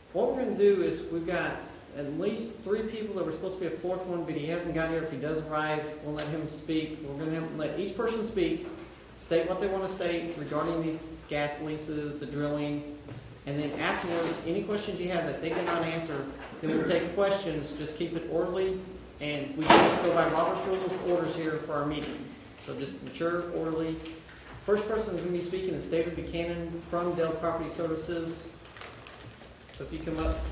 What we're going to do is we've got at least 3 people. There were supposed to be a 4th one, but he hasn't got here. If he does arrive, we'll let him speak. We're going to let each person speak, state what they want to state regarding these gas leases, the drilling, and then afterwards, any questions you have that they did not answer, then we'll take questions. Just keep it orderly, and we go by Robert's Rules of Orders here for our meeting. So just mature, orderly. First person who's going to be speaking is David Buchanan from Dell Property Services. So if you come up.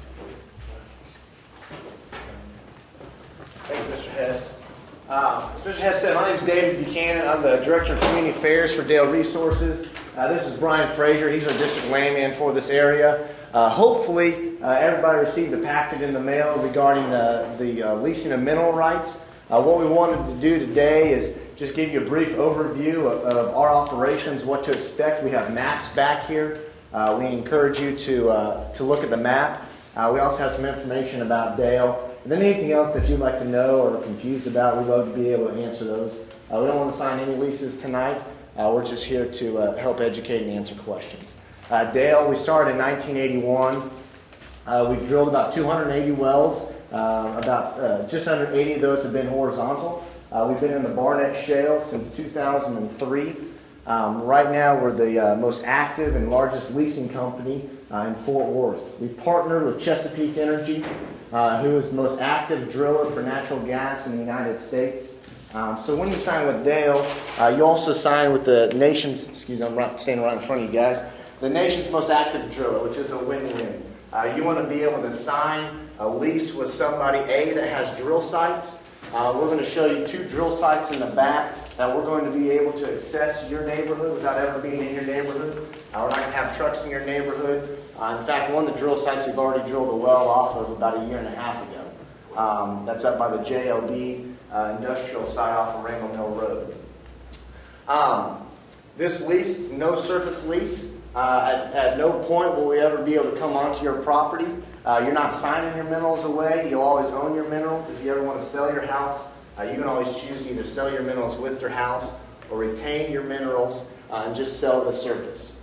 Thank you, Mr. Hess. As Mr. Hess said, my name is David Buchanan. I'm the Director of Community Affairs for Dale Resources. This is Brian Frazier. He's our district landman for this area. Hopefully, everybody received a packet in the mail regarding the leasing of mineral rights. What we wanted to do today is just give you a brief overview of our operations, what to expect. We have maps back here. We encourage you to look at the map. We also have some information about Dale. And then anything else that you'd like to know or are confused about, we'd love to be able to answer those. We don't want to sign any leases tonight. We're just here to help educate and answer questions. Dale, we started in 1981. We've drilled about 280 wells. Just under 80 of those have been horizontal. We've been in the Barnett Shale since 2003. Right now, we're the most active and largest leasing company in Fort Worth. We've partnered with Chesapeake Energy, who is the most active driller for natural gas in the United States. So when you sign with Dale, you also sign with the nation's, I'm standing right in front of you guys, the nation's most active driller, which is a win-win. You want to be able to sign a lease with somebody, A, that has drill sites. We're going to show you 2 drill sites in the back that we're going to be able to access your neighborhood without ever being in your neighborhood. We're not going to have trucks in your neighborhood. In fact, one of the drill sites we've already drilled a well off of about a year and a half ago. That's up by the JLB industrial site off of Wrangell Mill Road. This lease is no surface lease. At no point will we ever be able to come onto your property. You're not signing your minerals away. You'll always own your minerals. If you ever want to sell your house, you can always choose to either sell your minerals with your house or retain your minerals and just sell the surface.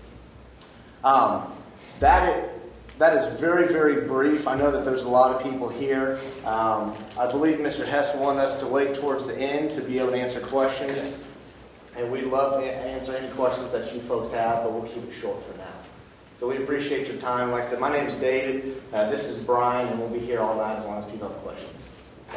That is very, very brief. I know that there's a lot of people here. I believe Mr. Hess wanted us to wait towards the end to be able to answer questions. And we'd love to answer any questions that you folks have, but we'll keep it short for now. So we appreciate your time. Like I said, my name is David. This is Brian, and we'll be here all night as long as people have questions.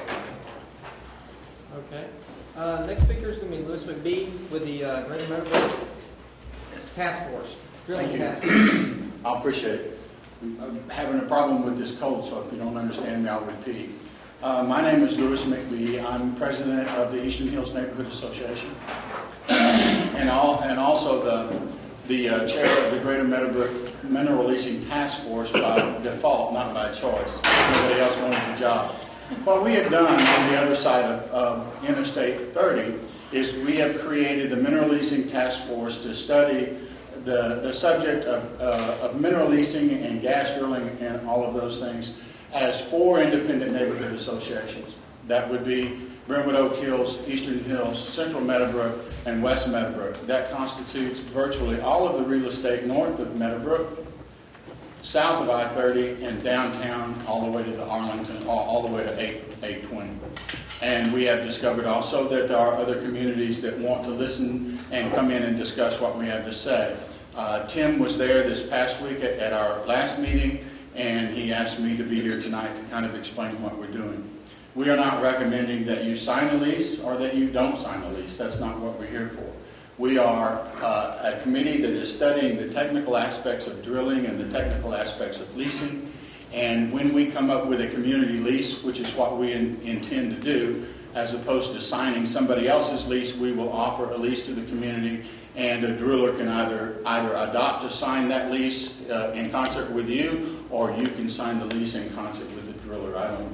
Okay. Next speaker is going to be Lewis McBee with the Greater Meadowbrook Task Force. Thank you. I appreciate it. I'm having a problem with this cold, so if you don't understand me, I'll repeat. My name is Lewis McBee. I'm president of the Eastern Hills Neighborhood Association, and also the chair of the Greater Meadowbrook Mineral Leasing Task Force by default, not by choice. Nobody else wanted the job. What we have done on the other side of Interstate 30 is we have created the Mineral Leasing Task Force to study the subject of mineral leasing and gas drilling and all of those things as 4 independent neighborhood associations. That would be Brentwood Oak Hills, Eastern Hills, Central Meadowbrook, and West Meadowbrook. That constitutes virtually all of the real estate north of Meadowbrook, south of I-30, and downtown all the way to the Arlington, all the way to 820. And we have discovered also that there are other communities that want to listen and come in and discuss what we have to say. Tim was there this past week at our last meeting, and he asked me to be here tonight to kind of explain what we're doing. We are not recommending that you sign a lease or that you don't sign a lease. That's not what we're here for. We are a committee that is studying the technical aspects of drilling and the technical aspects of leasing. And when we come up with a community lease, which is what we intend to do, as opposed to signing somebody else's lease, we will offer a lease to the community, and a driller can either adopt to sign that lease in concert with you, or you can sign the lease in concert with the driller.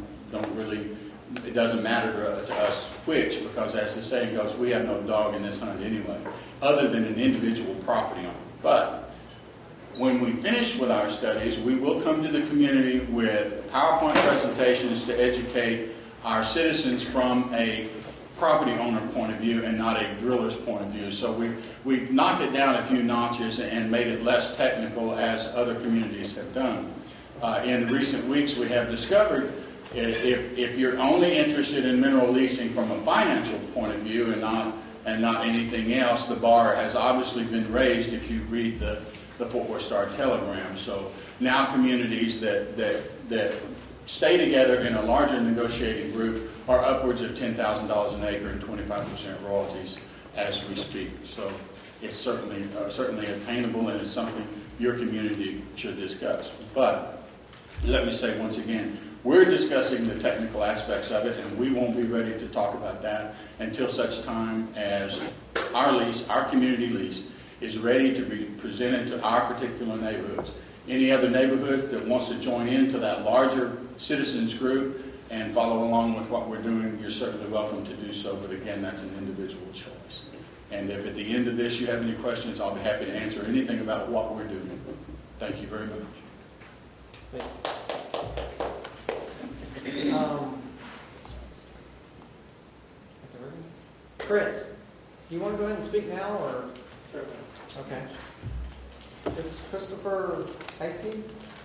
It doesn't matter to us which, because as the saying goes, we have no dog in this hunt anyway, other than an individual property owner. But when we finish with our studies, we will come to the community with PowerPoint presentations to educate our citizens from a property owner point of view and not a driller's point of view. So we've knocked it down a few notches and made it less technical as other communities have done. In recent weeks, we have discovered if you're only interested in mineral leasing from a financial point of view and not anything else, the bar has obviously been raised if you read the Fort Worth Star Telegram. So now communities that stay together in a larger negotiating group are upwards of $10,000 an acre and 25% royalties as we speak. So it's certainly attainable, and it's something your community should discuss. But let me say once again, we're discussing the technical aspects of it, and we won't be ready to talk about that until such time as our lease, our community lease, is ready to be presented to our particular neighborhoods. Any other neighborhood that wants to join into that larger citizens group and follow along with what we're doing, you're certainly welcome to do so, but again, that's an individual choice. And if at the end of this you have any questions, I'll be happy to answer anything about what we're doing. Thank you very much. Thanks. Chris, do you want to go ahead and speak now, or? Certainly. Okay. This is Christopher Heisey.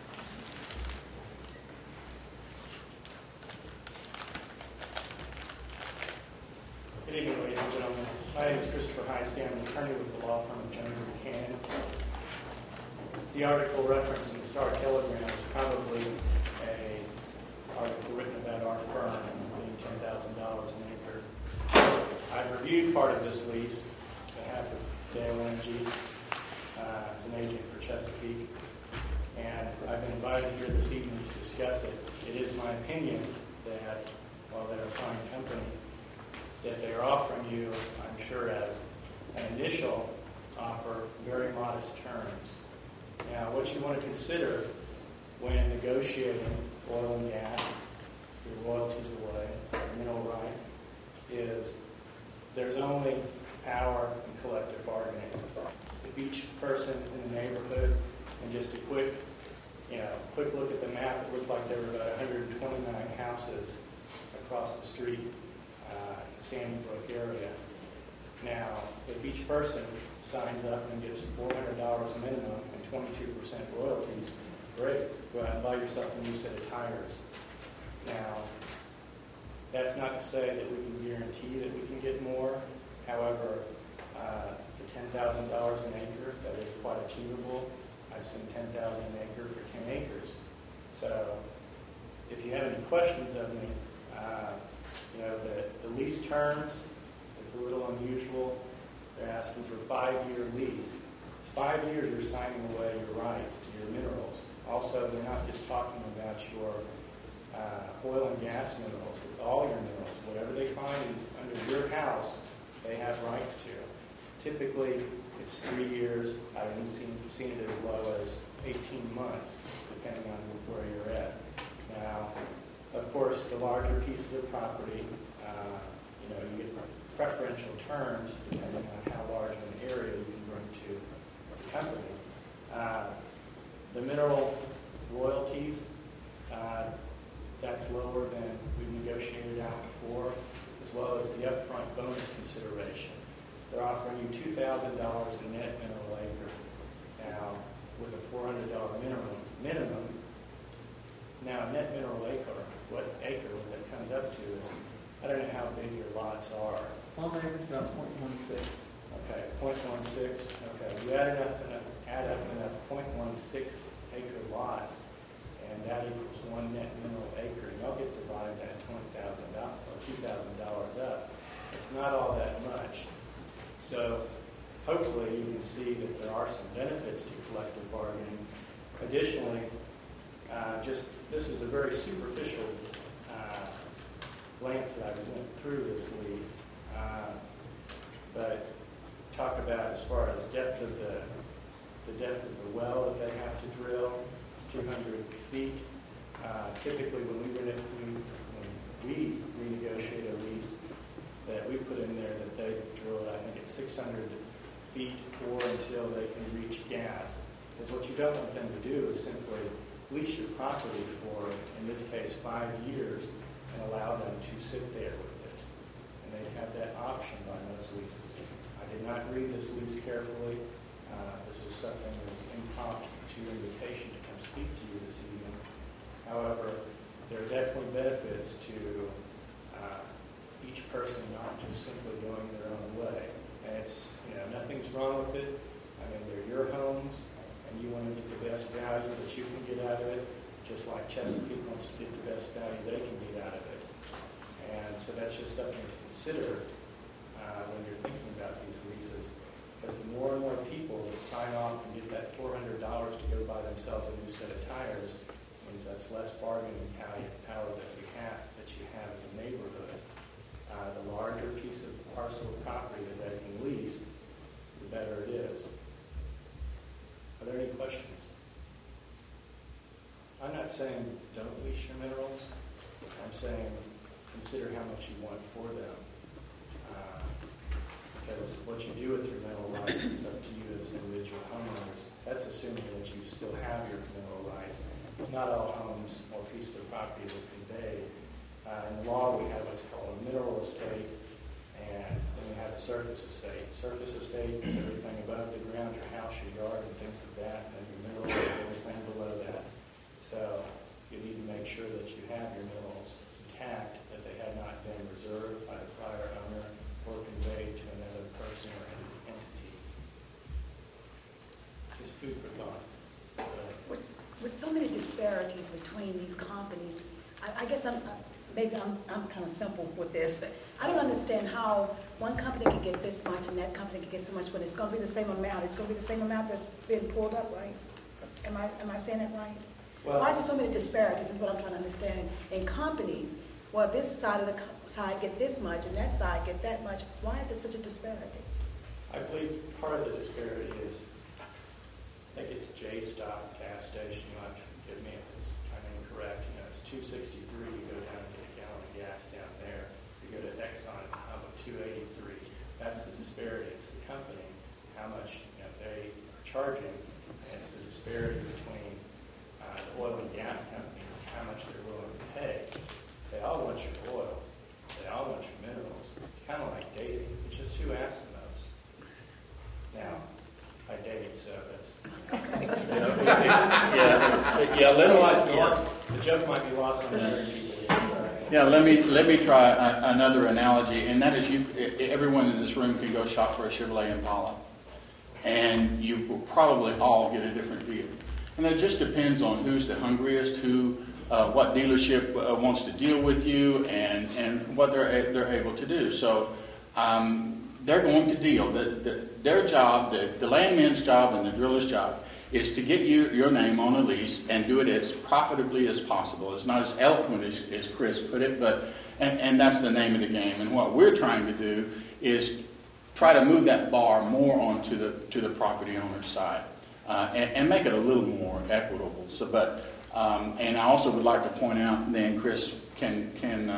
Good evening, ladies and gentlemen. My name is Christopher Heisey. I'm an attorney with the law firm of Jones & Buchanan. The article referenced in the Star Telegram is probably an article written about our firm and being $10,000 an acre. I've reviewed part of this lease on behalf of Dale Energy as an agent for Chesapeake, and I've been invited here this evening to discuss it. It is my opinion that while they're a fine company, that they're offering you, I'm sure, as an initial offer, very modest terms. Now, what you want to consider when negotiating oil and gas, your royalties away, mineral rights, is there's only power in collective bargaining. If each person in the neighborhood, and just a quick look at the map, it looked like there were about 129 houses across the street in the Sandy Brook area. Now, if each person signs up and gets $400 minimum and 22% royalties, great. Go out and buy yourself a new set of tires. Now, that's not to say that we can guarantee that we can get more. However, the $10,000 an acre, that is quite achievable. I've seen $10,000 an acre for 10 acres. So, if you have any questions of me, the lease terms, it's a little unusual. They're asking for a 5-year lease. It's 5 years you're signing away your rights to your minerals. Also, they're not just talking about your oil and gas minerals. It's all your minerals. Whatever they find under your house, they have rights to. Typically, it's 3 years. I've even seen it as low as 18 months, depending on where you're at. Now, of course, the larger pieces of property, you get preferential terms depending on how large of an area you can bring to the company. The mineral royalties, that's lower than we negotiated out before, as well as the upfront bonus consideration. They're offering you $2,000 a net mineral acre. Now, with a $400 minimum. Now, net mineral acre, what that comes up to is, I don't know how big your lots are. On average, about 0.16. Okay, 0.16. Okay, you add up enough 0.16 acre lots, and that equals one net mineral acre. And y'all get to divide that $20,000 or $2,000 up. It's not all that much. So hopefully you can see that there are some benefits to collective bargaining. Additionally, this is a very superficial glance that I went through this lease, but talk about as far as depth of the depth of the well that they have to drill. It's 200 feet. Typically, when we renegotiate a lease, that we put in there that they drill it, I think it's 600 feet or until they can reach gas. Because what you don't want them to do is simply lease your property for, in this case, 5 years and allow them to sit there with it. And they have that option on those leases. I did not read this lease carefully. This is something that was impromptu invitation to come speak to you this evening. Chesapeake wants to get the best value they can get out of it. And so that's just something to consider when you're thinking about these leases. Because the more and more people that sign off and get that $400 to go buy themselves a new set of tires, means that's less bargaining power that you have as a neighborhood. The larger piece of parcel of property that they can lease, the better it is. Are there any questions? I'm not saying don't lease your minerals. I'm saying consider how much you want for them. Because what you do with your mineral rights is up to you as individual homeowners. That's assuming that you still have your mineral rights. Not all homes or pieces of property will convey. In the law, we have what's called a mineral estate, and then we have a surface estate. Surface estate is everything above the ground, your house, your yard, and things like that, and your minerals is everything below that. So you need to make sure that you have your minerals intact, that they have not been reserved by the prior owner or conveyed to another person or entity. Just food for thought. With so many disparities between these companies, I guess I'm kind of simple with this. I don't understand how one company can get this much and that company can get so much when it's going to be the same amount. It's going to be the same amount that's been pulled up, right? Am I saying that right? Well, why is there so many disparities is what I'm trying to understand. In companies, well, this side of the side get this much and that side get that much. Why is there such a disparity? I believe part of the disparity is, I think it's J-Stop gas station. You'll have to forgive me if I'm incorrect. You know, it's 263. You go down and get a gallon of gas down there. You go to Exxon at the hub of 283. That's the disparity. It's the company, how much they are charging, and it's the disparity between the oil and gas companies, how much they're willing to pay. They all want your oil. They all want your minerals. It's kind of like dating. It's just who asks the most. Now, I date, so that's... The joke might be lost on other people. Yeah, let me try another analogy, and that is everyone in this room can go shop for a Chevrolet Impala, and you will probably all get a different deal. And it just depends on who's the hungriest, what dealership wants to deal with you, and what they're able to do. So they're going to deal. Their job, the landman's job and the driller's job, is to get your name on a lease and do it as profitably as possible. It's not as eloquent as Chris put it, but and that's the name of the game. And what we're trying to do is try to move that bar more onto the property owner's side and make it a little more equitable. So, and I also would like to point out, then Chris can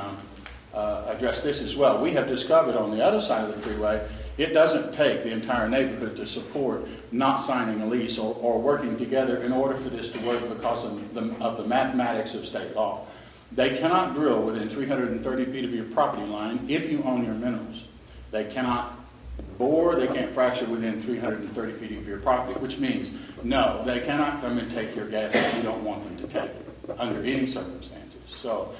address this as well. We have discovered on the other side of the freeway, it doesn't take the entire neighborhood to support not signing a lease or working together in order for this to work because of the mathematics of state law. They cannot drill within 330 feet of your property line if you own your minerals. They cannot bore, they can't fracture within 330 feet of your property, which means, no, they cannot come and take your gas if you don't want them to take it under any circumstances. So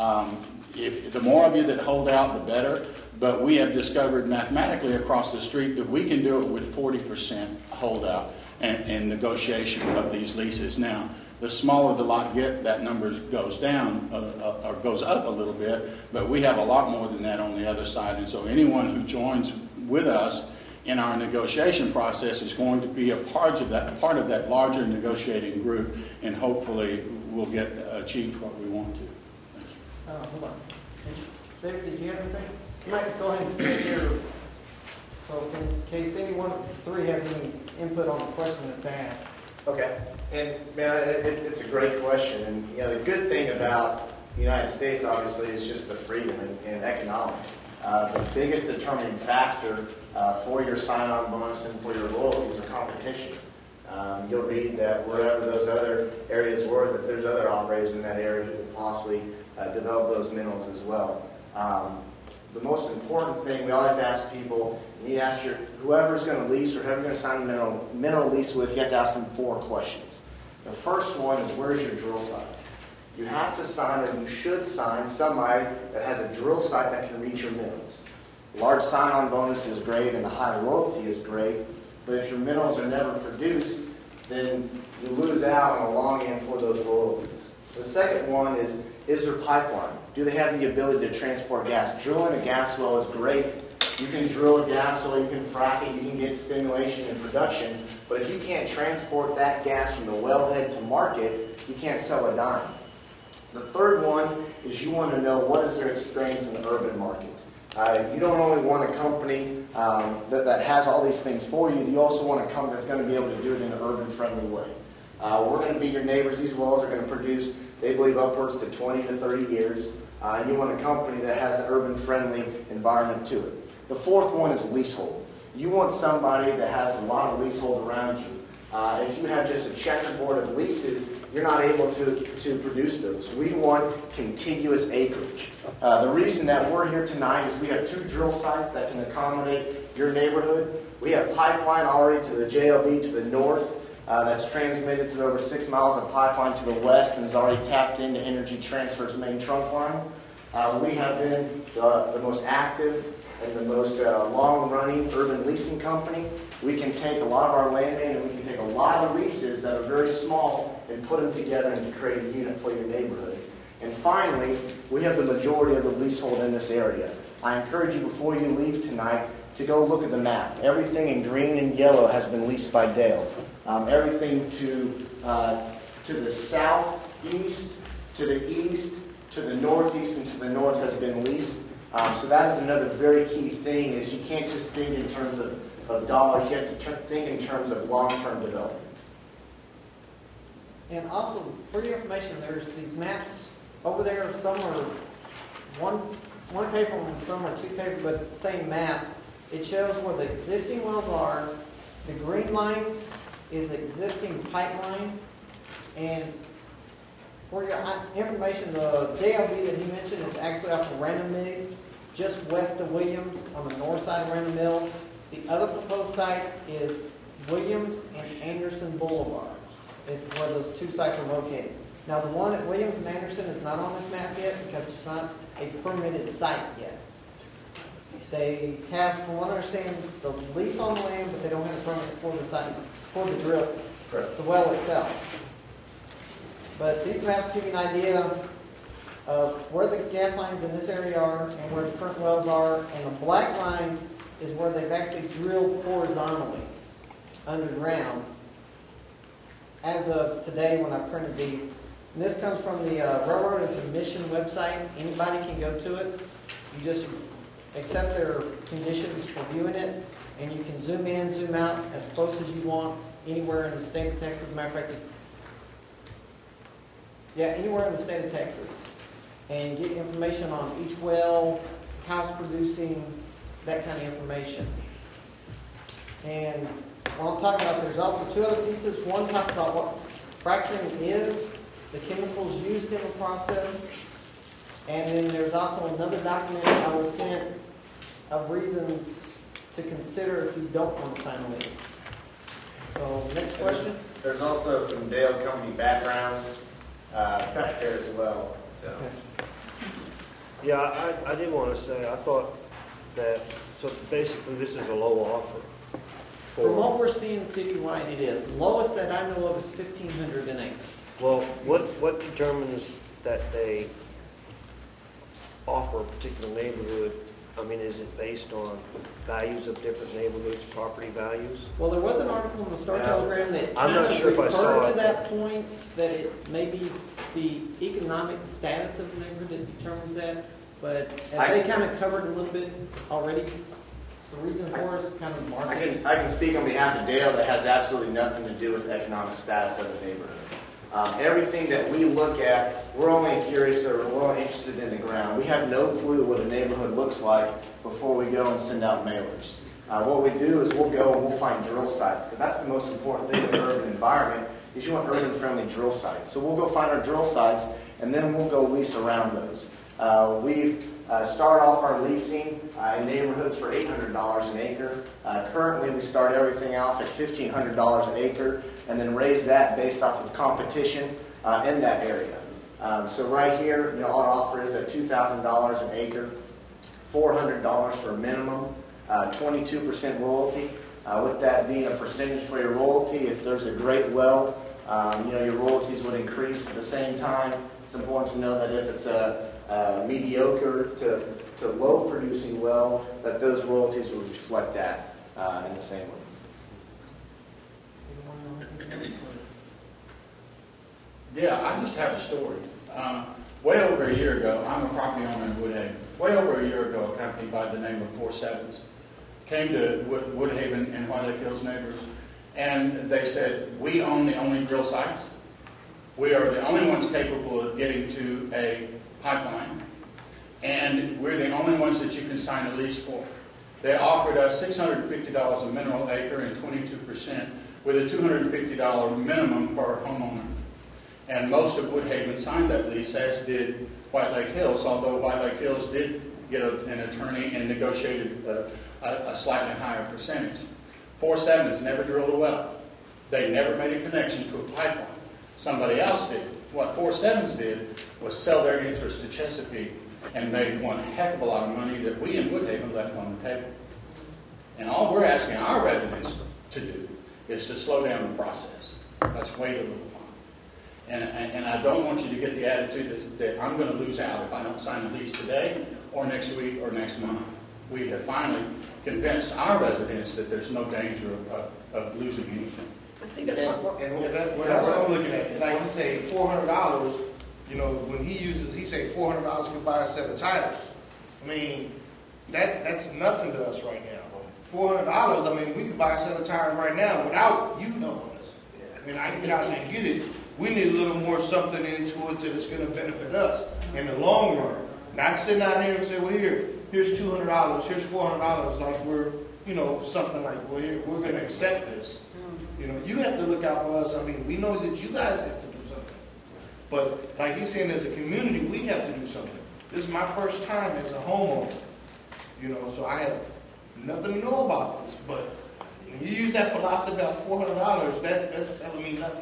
if the more of you that hold out, the better. But we have discovered mathematically across the street that we can do it with 40% holdout and negotiation of these leases. Now, the smaller the lot get, that number goes down or goes up a little bit, but we have a lot more than that on the other side. And so anyone who joins with us in our negotiation process is going to be a part of that larger negotiating group, and hopefully we'll achieve what we want to. Thank you. Hold on. David, did you have anything? You might go ahead and stay here. So in case anyone of the three has any input on the question that's asked. Okay. And, man, it's a great question. And, the good thing about the United States, obviously, is just the freedom and economics. The biggest determining factor for your sign-on bonus and for your loyalties are competition. You'll read that wherever those other areas were, that there's other operators in that area who could possibly develop those minerals as well. The most important thing, we always ask people, you ask whoever's going to lease or whoever's going to sign a mineral lease with, you have to ask them 4 questions. The first one is, where's your drill site? You have to sign, or you should sign, somebody that has a drill site that can reach your minerals. Large sign-on bonus is great and a high royalty is great, but if your minerals are never produced, then you lose out on the long end for those royalties. The second one is there pipeline? Do they have the ability to transport gas? Drilling a gas well is great. You can drill a gas well, you can frack it, you can get stimulation and production, but if you can't transport that gas from the wellhead to market, you can't sell a dime. The third one is you want to know what is their experience in the urban market. You don't only want a company that has all these things for you, you also want a company that's going to be able to do it in an urban-friendly way. We're going to be your neighbors. These wells are going to produce, they believe, upwards to 20 to 30 years. And you want a company that has an urban-friendly environment to it. The fourth one is leasehold. You want somebody that has a lot of leasehold around you. If you have just a checkerboard of leases, you're not able to produce those. We want contiguous acreage. The reason that we're here tonight is we have 2 drill sites that can accommodate your neighborhood. We have pipeline already to the JLB to the north that's transmitted through over 6 miles of pipeline to the west and is already tapped into Energy Transfer's main trunk line. We have been the most active and the most long-running urban leasing company. We can take a lot of our land in and we can take a lot of leases that are very small and put them together and create a unit for your neighborhood. And finally, we have the majority of the leasehold in this area. I encourage you before you leave tonight to go look at the map. Everything in green and yellow has been leased by Dale. Everything to the southeast, to the east, to the northeast, and to the north has been leased. So that is another very key thing, is you can't just think in terms of dollars, you have to think in terms of long-term development. And also, for your information, there's these maps over there. Some are one paper and some are 2 paper, but it's the same map. It shows where the existing wells are. The green lines is existing pipeline. And for your information, the JLB that he mentioned is actually off of Random Mill, just west of Williams on the north side of Random Mill. The other proposed site is Williams and Anderson Boulevard, is where those 2 sites are located. Now, the one at Williams and Anderson is not on this map yet because it's not a permitted site yet. They have, from what I understand, the lease on the land, but they don't have a permit for the site, for the drill, the well itself. But these maps give you an idea of where the gas lines in this area are and where the current wells are. And the black lines is where they've actually drilled horizontally underground as of today when I printed these. And this comes from the Railroad and Commission website. Anybody can go to it. You just accept their conditions for viewing it, and you can zoom in, zoom out as close as you want anywhere in the state of Texas. As a matter of fact, anywhere in the state of Texas, and get information on each well, how it's producing, that kind of information. And what I'm talking about, there's also 2 other pieces. One talks about what fracturing is, the chemicals used in the process, and then there's also another document I was sent of reasons to consider if you don't want to sign a lease. So, next question. There's also some Dale Company backgrounds back there as well. So. Yeah, I did want to say, I thought that, so basically this is a low offer. From what we're seeing citywide, it is. The lowest that I know of is $1,500 an acre. Well, what determines that they offer a particular neighborhood? I mean, is it based on values of different neighborhoods, property values? Well, there was an article in the Star Telegram that I'm not sure if I saw referred it. to that point, that it may be the economic status of the neighborhood that determines that. But as they kind of covered a little bit already, the reason for it is kind of market. I can speak on behalf of Dale that has absolutely nothing to do with economic status of the neighborhood. Everything that we look at, we're only curious or we're only interested in the ground. We have no clue what a neighborhood looks like before we go and send out mailers. What we do is we'll go and we'll find drill sites, because that's the most important thing in an urban environment, is you want urban-friendly drill sites. So we'll go find our drill sites, and then we'll go lease around those. We've started off our leasing in neighborhoods for $800 an acre. Currently, we start everything off at $1,500 an acre, and then raise that based off of competition in that area. So right here, our offer is at $2,000 an acre, $400 for a minimum, 22% royalty. With that being a percentage for your royalty, if there's a great well Your royalties would increase. At the same time, it's important to know that if it's a mediocre to low producing well, that those royalties will reflect that in the same way. Yeah, I just have a story. Way over a year ago, I'm a property owner in Woodhaven. Way over a year ago, a company by the name of 4 Sevens came to Woodhaven and White Lake Hills neighbors, and they said, we own the only drill sites. We are the only ones capable of getting to a pipeline, and we're the only ones that you can sign a lease for. They offered us $650 a mineral acre and 22%, with a $250 minimum per homeowner. And most of Woodhaven signed that lease, as did White Lake Hills, although White Lake Hills did get an attorney and negotiated a slightly higher percentage. 4 Sevens never drilled a well. They never made a connection to a pipeline. Somebody else did. What 4 Sevens did was sell their interest to Chesapeake and made one heck of a lot of money that we in Woodhaven left on the table. And all we're asking our residents to do is to slow down the process. Let's wait a little while. And I don't want you to get the attitude that I'm going to lose out if I don't sign a lease today or next week or next month. We have finally convinced our residents that there's no danger of losing anything. See, that's what That's what I'm looking at. Like you say, $400, when he say $400 can buy a set of tires. I mean, that's nothing to us right now. $400, I mean, we can buy a set of tires right now without you knowing us. I mean, I can get out there and get it. We need a little more something into it that is going to benefit us in the long run. Not sitting out here and say, well, here's $200, here's $400, like we're, something like, well, we're going to accept this. You have to look out for us. I mean, we know that you guys have to do something. But like he's saying, as a community, we have to do something. This is my first time as a homeowner. So I have nothing to know about this. But when you use that philosophy about $400, that's telling me nothing.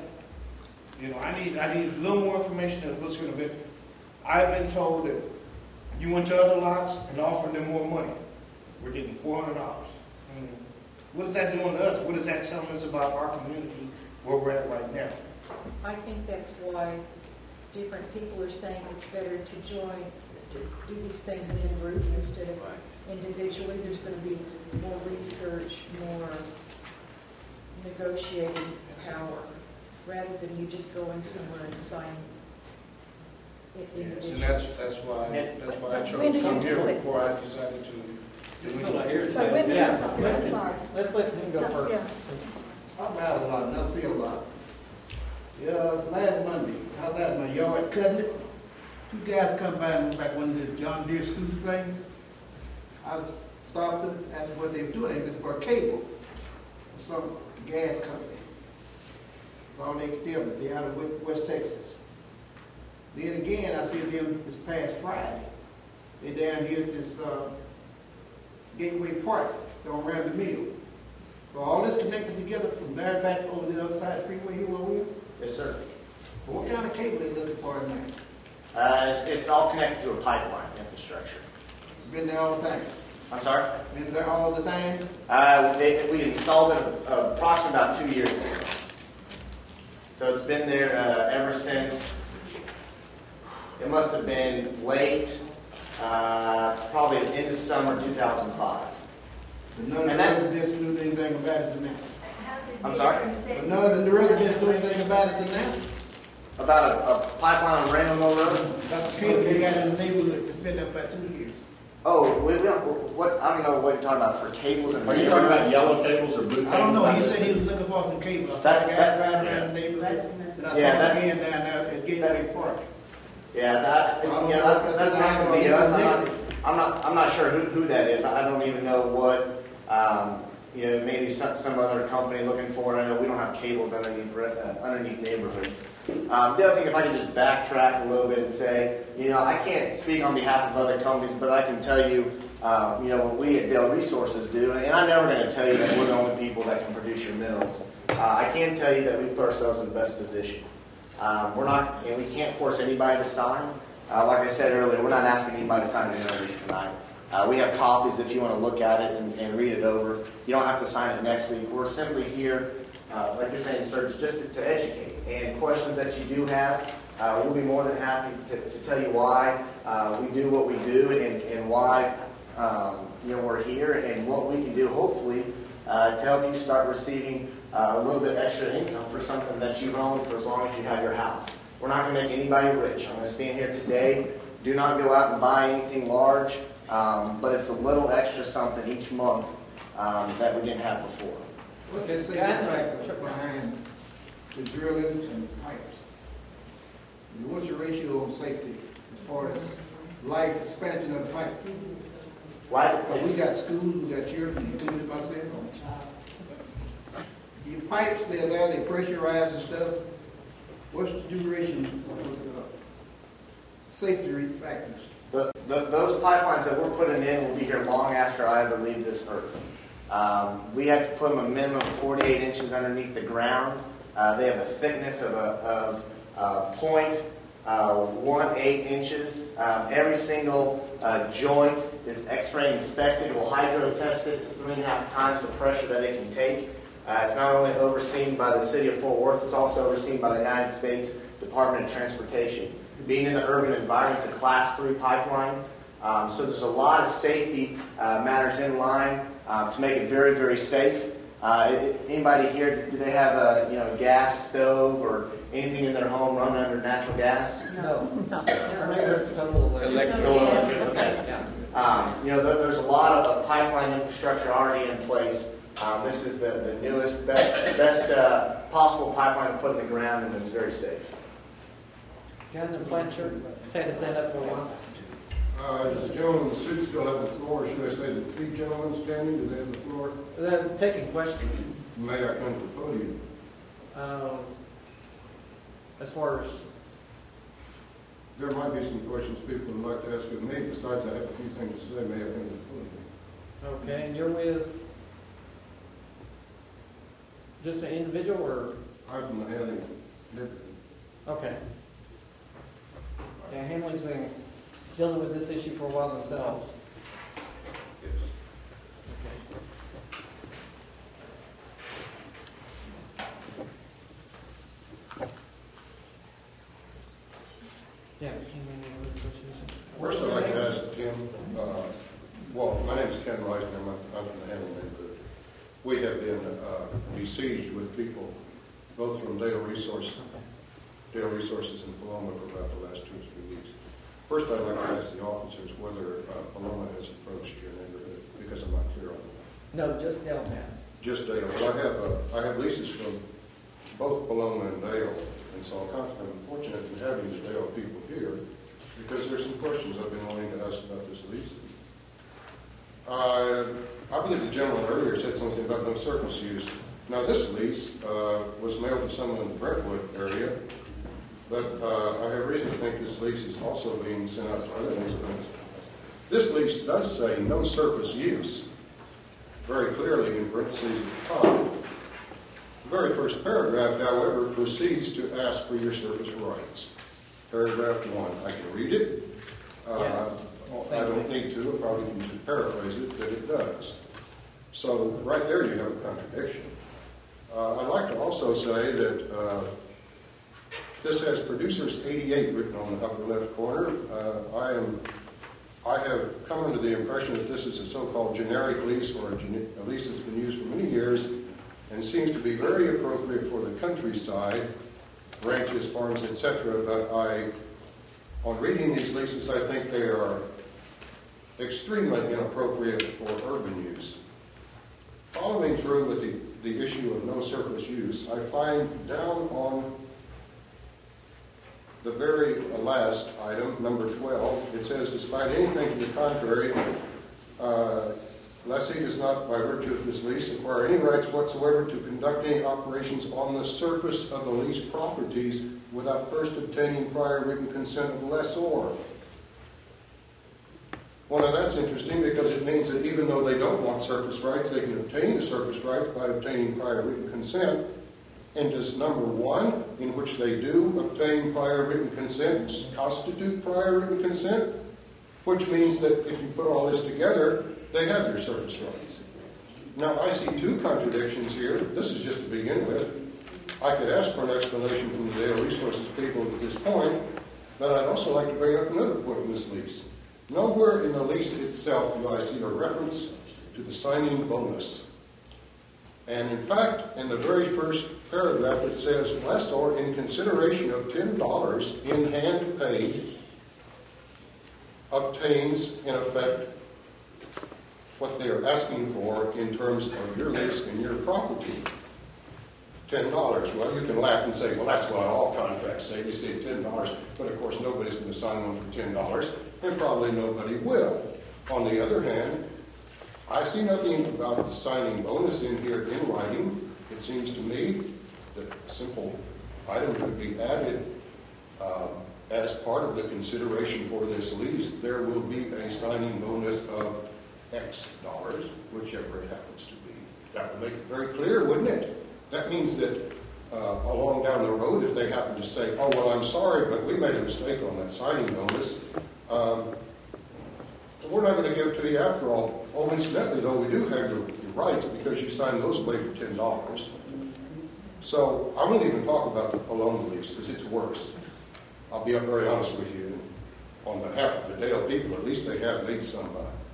I need a little more information than what's going to be. I've been told that you went to other lots and offered them more money. We're getting $400. What is that doing to us? What is that telling us about our community, where we're at right now? I think that's why different people are saying it's better to join, to do these things as a group instead of individually. There's going to be more research, more negotiating power, rather than you just going somewhere and sign it individually. And that's why I chose to come here before I decided to. Let's let him go first. Yeah. I'm out a lot and I see a lot. Yeah, last Monday, I was out in my yard cutting it. 2 guys come by and back one of the John Deere scooter things. I stopped them, asked what they were doing. They were looking for a cable for some gas company. That's all they could tell me. They're out of West Texas. Then again, I see them this past Friday. They're down here at this Gateway Park, down around the mill. So all this connected together from there back over the other side of the freeway here where we are? Yes, sir. Well, what kind of cable they looking for in there? It's all connected to a pipeline infrastructure. Been there all the time? I'm sorry? Been there all the time? We installed it approximately about 2 years ago. So it's been there ever since. It must have been late, probably in the summer 2005. But none of the residents knew anything about it than that. I'm sorry? But none of the residents knew anything about it than that. About a pipeline on Rainbow Road? About the cable they got in the neighborhood that's been there about 2 years. Oh, we don't. What? I don't know what you're talking about for cables and. Are you talking about yellow cables or blue cables? I don't know. He said he was looking for some cables. I saw the guy riding around the neighborhood. And I saw him again down there at Gateway Park. Yeah, that's not going to be us. I'm not sure who that is. I don't even know what. Maybe some other company looking for it. I know we don't have cables underneath neighborhoods. The other thing, if I could just backtrack a little bit and say, I can't speak on behalf of other companies, but I can tell you, what we at Dale Resources do, and I'm never going to tell you that we're the only people that can produce your minerals. I can tell you that we put ourselves in the best position. We can't force anybody to sign. Like I said earlier, we're not asking anybody to sign a mineral lease tonight. We have copies if you want to look at it and read it over. You don't have to sign it next week. We're simply here, like you're saying, Serge, just to educate. and questions that you do have. We'll be more than happy to tell you why we do what we do and why we're here and what we can do, hopefully, to help you start receiving a little bit extra income for something that you've owned for as long as you have your house. We're not going to make anybody rich. I'm going to stand here today. Do not go out and buy anything large, but it's a little extra something each month that we didn't have before. What's the factor behind the drillings and pipes? And what's your ratio on safety as far as life expansion of the pipe? We got schools, we got children, including myself. Your pipes, they're there, they pressurize and stuff. What's the duration of safety factors? Those pipelines that we're putting in will be here long after I ever leave this earth. We have to put them a minimum of 48 inches underneath the ground. They have a thickness of 0.18 inches. Every single joint is X-ray inspected. We'll hydro test it 3.5 times the pressure that it can take. It's not only overseen by the city of Fort Worth, it's also overseen by the United States Department of Transportation. Being in the urban environment, it's a Class 3 pipeline. So there's a lot of safety matters in line to make it very, very safe. Anybody here, do they have a gas stove or anything in their home running under natural gas? No. Our neighborhood's total electrical. There's a lot of pipeline infrastructure already in place. This is the newest, best possible pipeline to put in the ground, and it's very safe. John and Fletcher, take us up for a while. Does the gentleman in the suit still have the floor, or should I say the three gentlemen standing, do they have the floor? They're taking questions. May I come to the podium? As far as... There might be some questions people would like to ask of me. Besides, I have a few things to say. May I come to the podium? Okay, and you're with just an individual, or? I'm from the Hanley neighborhood. Okay. Yeah, Hanley's been dealing with this issue for a while themselves. Yes. Yeah. First, I'd like to ask Tim, my name is Ken Reisner. I'm from the Hanley neighborhood. We have been besieged with people, both from Dale Resources in Paloma for about the last 2 or 3 weeks. First, I'd like to ask the officers whether Paloma has approached your neighborhood, because I'm not clear on that. No, just Dale has. Just Dale. But I have leases from both Paloma and Dale, and so I'm fortunate in having the Dale people here, because there's some questions I've been wanting to ask about this lease. I believe the gentleman earlier said something about no surface use. Now, this lease was mailed to someone in the Brentwood area, but I have reason to think this lease is also being sent out to other neighborhoods. This lease does say no surface use, very clearly in parentheses at the top. The very first paragraph, however, proceeds to ask for your surface rights. Paragraph 1. I can read it. Yes. I don't need to. I probably can paraphrase it, but it does. So right there you have a contradiction. I'd like to also say that this has Producers 88 written on the upper left corner. I have come under the impression that this is a so-called generic lease, or a lease that's been used for many years and seems to be very appropriate for the countryside, ranches, farms, etc. But on reading these leases, I think they are extremely inappropriate for urban use. Following through with the issue of no surface use, I find down on the very last item, number 12, it says, despite anything to the contrary, lessee does not, by virtue of this lease, acquire any rights whatsoever to conduct any operations on the surface of the leased properties without first obtaining prior written consent of the lessor. Well, now that's interesting, because it means that even though they don't want surface rights, they can obtain the surface rights by obtaining prior written consent. And does number 1, in which they do obtain prior written consent, constitute prior written consent? Which means that if you put all this together, they have their surface rights. Now, I see 2 contradictions here. This is just to begin with. I could ask for an explanation from the Dale Resources people at this point, but I'd also like to bring up another point in this lease. Nowhere in the lease itself do I see a reference to the signing bonus. And in fact, in the very first paragraph, it says, lessor, in consideration of $10 in hand paid, obtains, in effect, what they are asking for in terms of your lease and your property. $10. Well, you can laugh and say, well, that's what all contracts say. They say $10. But, of course, nobody's going to sign one for $10, and probably nobody will. On the other hand, I see nothing about the signing bonus in here in writing. It seems to me that a simple item could be added as part of the consideration for this lease. There will be a signing bonus of X dollars, whichever it happens to be. That would make it very clear, wouldn't it? That means that along down the road, if they happen to say, oh, well, I'm sorry, but we made a mistake on that signing bonus, we're not going to give it to you after all. Oh, incidentally, though, we do have your rights because you signed those away for $10. So I won't even talk about a loan lease because it's worse. I'll be very honest with you. On behalf of the Dale people, at least they have made some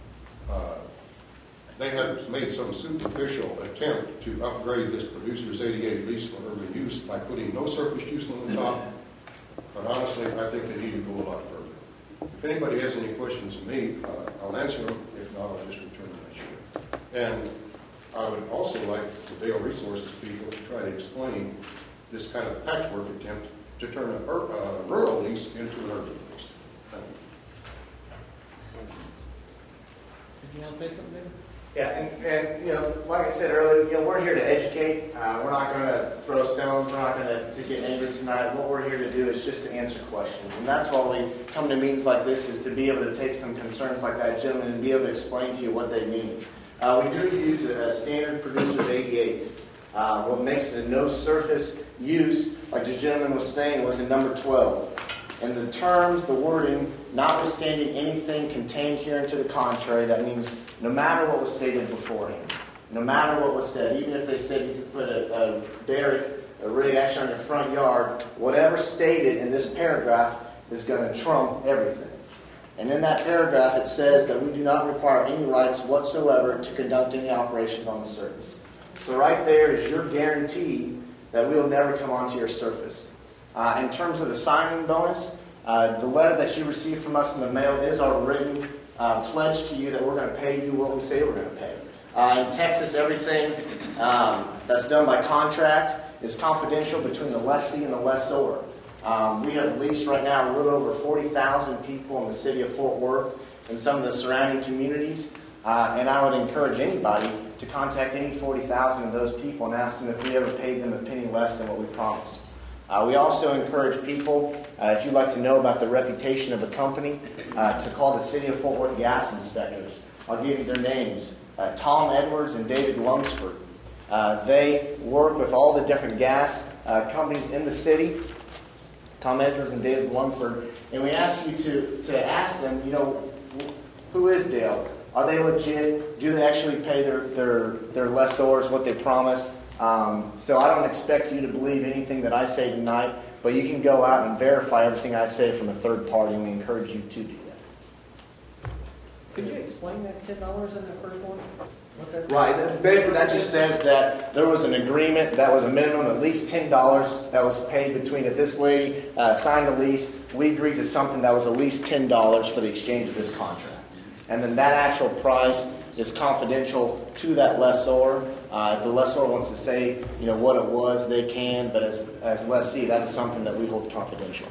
superficial attempt to upgrade this producer's 88 lease for urban use by putting no surface use on the top. But honestly, I think they need to go a lot further. If anybody has any questions of me, I'll answer them. If not, I'll just return them next year. And I would also like the Dale Resources people to try to explain this kind of patchwork attempt to turn a rural lease into an urban lease. Thank you. Did you want to say something, David? Yeah, and you know, like I said earlier, we're here to educate. We're not going to throw stones. We're not going to get angry tonight. What we're here to do is just to answer questions. And that's why we come to meetings like this, is to be able to take some concerns like that, gentlemen, and be able to explain to you what they mean. We do use a standard producer's 88. What makes it a no surface use, like the gentleman was saying, was in number 12. And the terms, the wording, notwithstanding anything contained herein to the contrary, that means no matter what was stated beforehand, no matter what was said, even if they said you could put a derrick, a rig actually on your front yard, whatever stated in this paragraph is going to trump everything. And in that paragraph it says that we do not require any rights whatsoever to conduct any operations on the surface. So right there is your guarantee that we will never come onto your surface. In terms of the signing bonus, the letter that you received from us in the mail is our written pledge to you that we're going to pay you what we say we're going to pay. In Texas, everything that's done by contract is confidential between the lessee and the lessor. We have leased right now a little over 40,000 people in the city of Fort Worth and some of the surrounding communities. And I would encourage anybody to contact any 40,000 of those people and ask them if we ever paid them a penny less than what we promised. We also encourage people, if you'd like to know about the reputation of a company, to call the City of Fort Worth gas inspectors. I'll give you their names. Tom Edwards and David Lunsford. They work with all the different gas companies in the city. Tom Edwards and David Lunsford. And we ask you to ask them, who is Dale? Are they legit? Do they actually pay their lessors what they promised? So I don't expect you to believe anything that I say tonight, but you can go out and verify everything I say from a third party, and we encourage you to do that. Could you explain that $10 in the first one? Right. Basically, that just says that there was an agreement that was a minimum of at least $10 that was paid between, if this lady signed the lease, we agreed to something that was at least $10 for the exchange of this contract. And then that actual price is confidential to that lessor. If the lessor wants to say, what it was, they can, but as lessee, that is something that we hold confidential.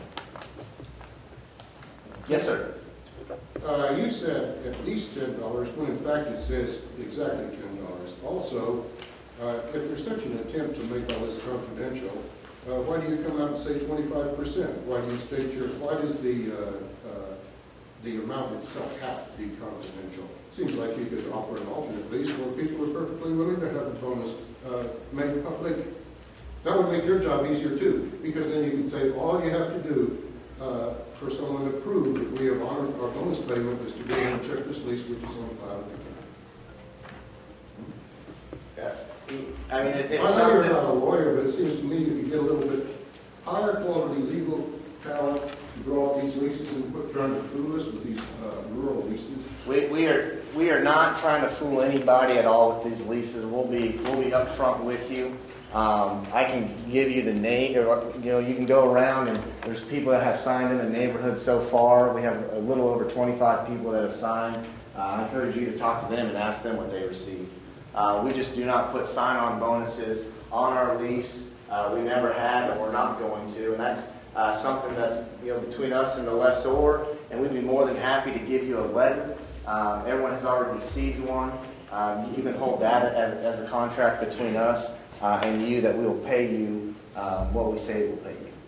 Yes, sir. You said at least $10, when in fact it says exactly $10. Also, if there's such an attempt to make all this confidential, why do you come out and say 25%? Why does the amount itself have to be confidential? Seems like you could offer an alternate lease where people are perfectly willing to have the bonus made public. That would make your job easier too, because then you can say all you have to do for someone to prove that we have honored our bonus payment is to go and check this lease which is on file. I mean, it's I know something you're that, not a lawyer, but it seems to me that you get a little bit higher quality legal talent to draw up these leases and quit trying to fool us with these rural leases. we are not trying to fool anybody at all with these leases. We'll be upfront with you. I can give you the name, or you can go around and there's people that have signed in the neighborhood so far. We have a little over 25 people that have signed. I encourage you to talk to them and ask them what they received. We just do not put sign-on bonuses on our lease. We never had, and we're not going to, and that's something that's between us and the lessor. And we'd be more than happy to give you a letter. Everyone has already received one. You can hold that as a contract between us and you, that we will pay you what we say we'll pay you.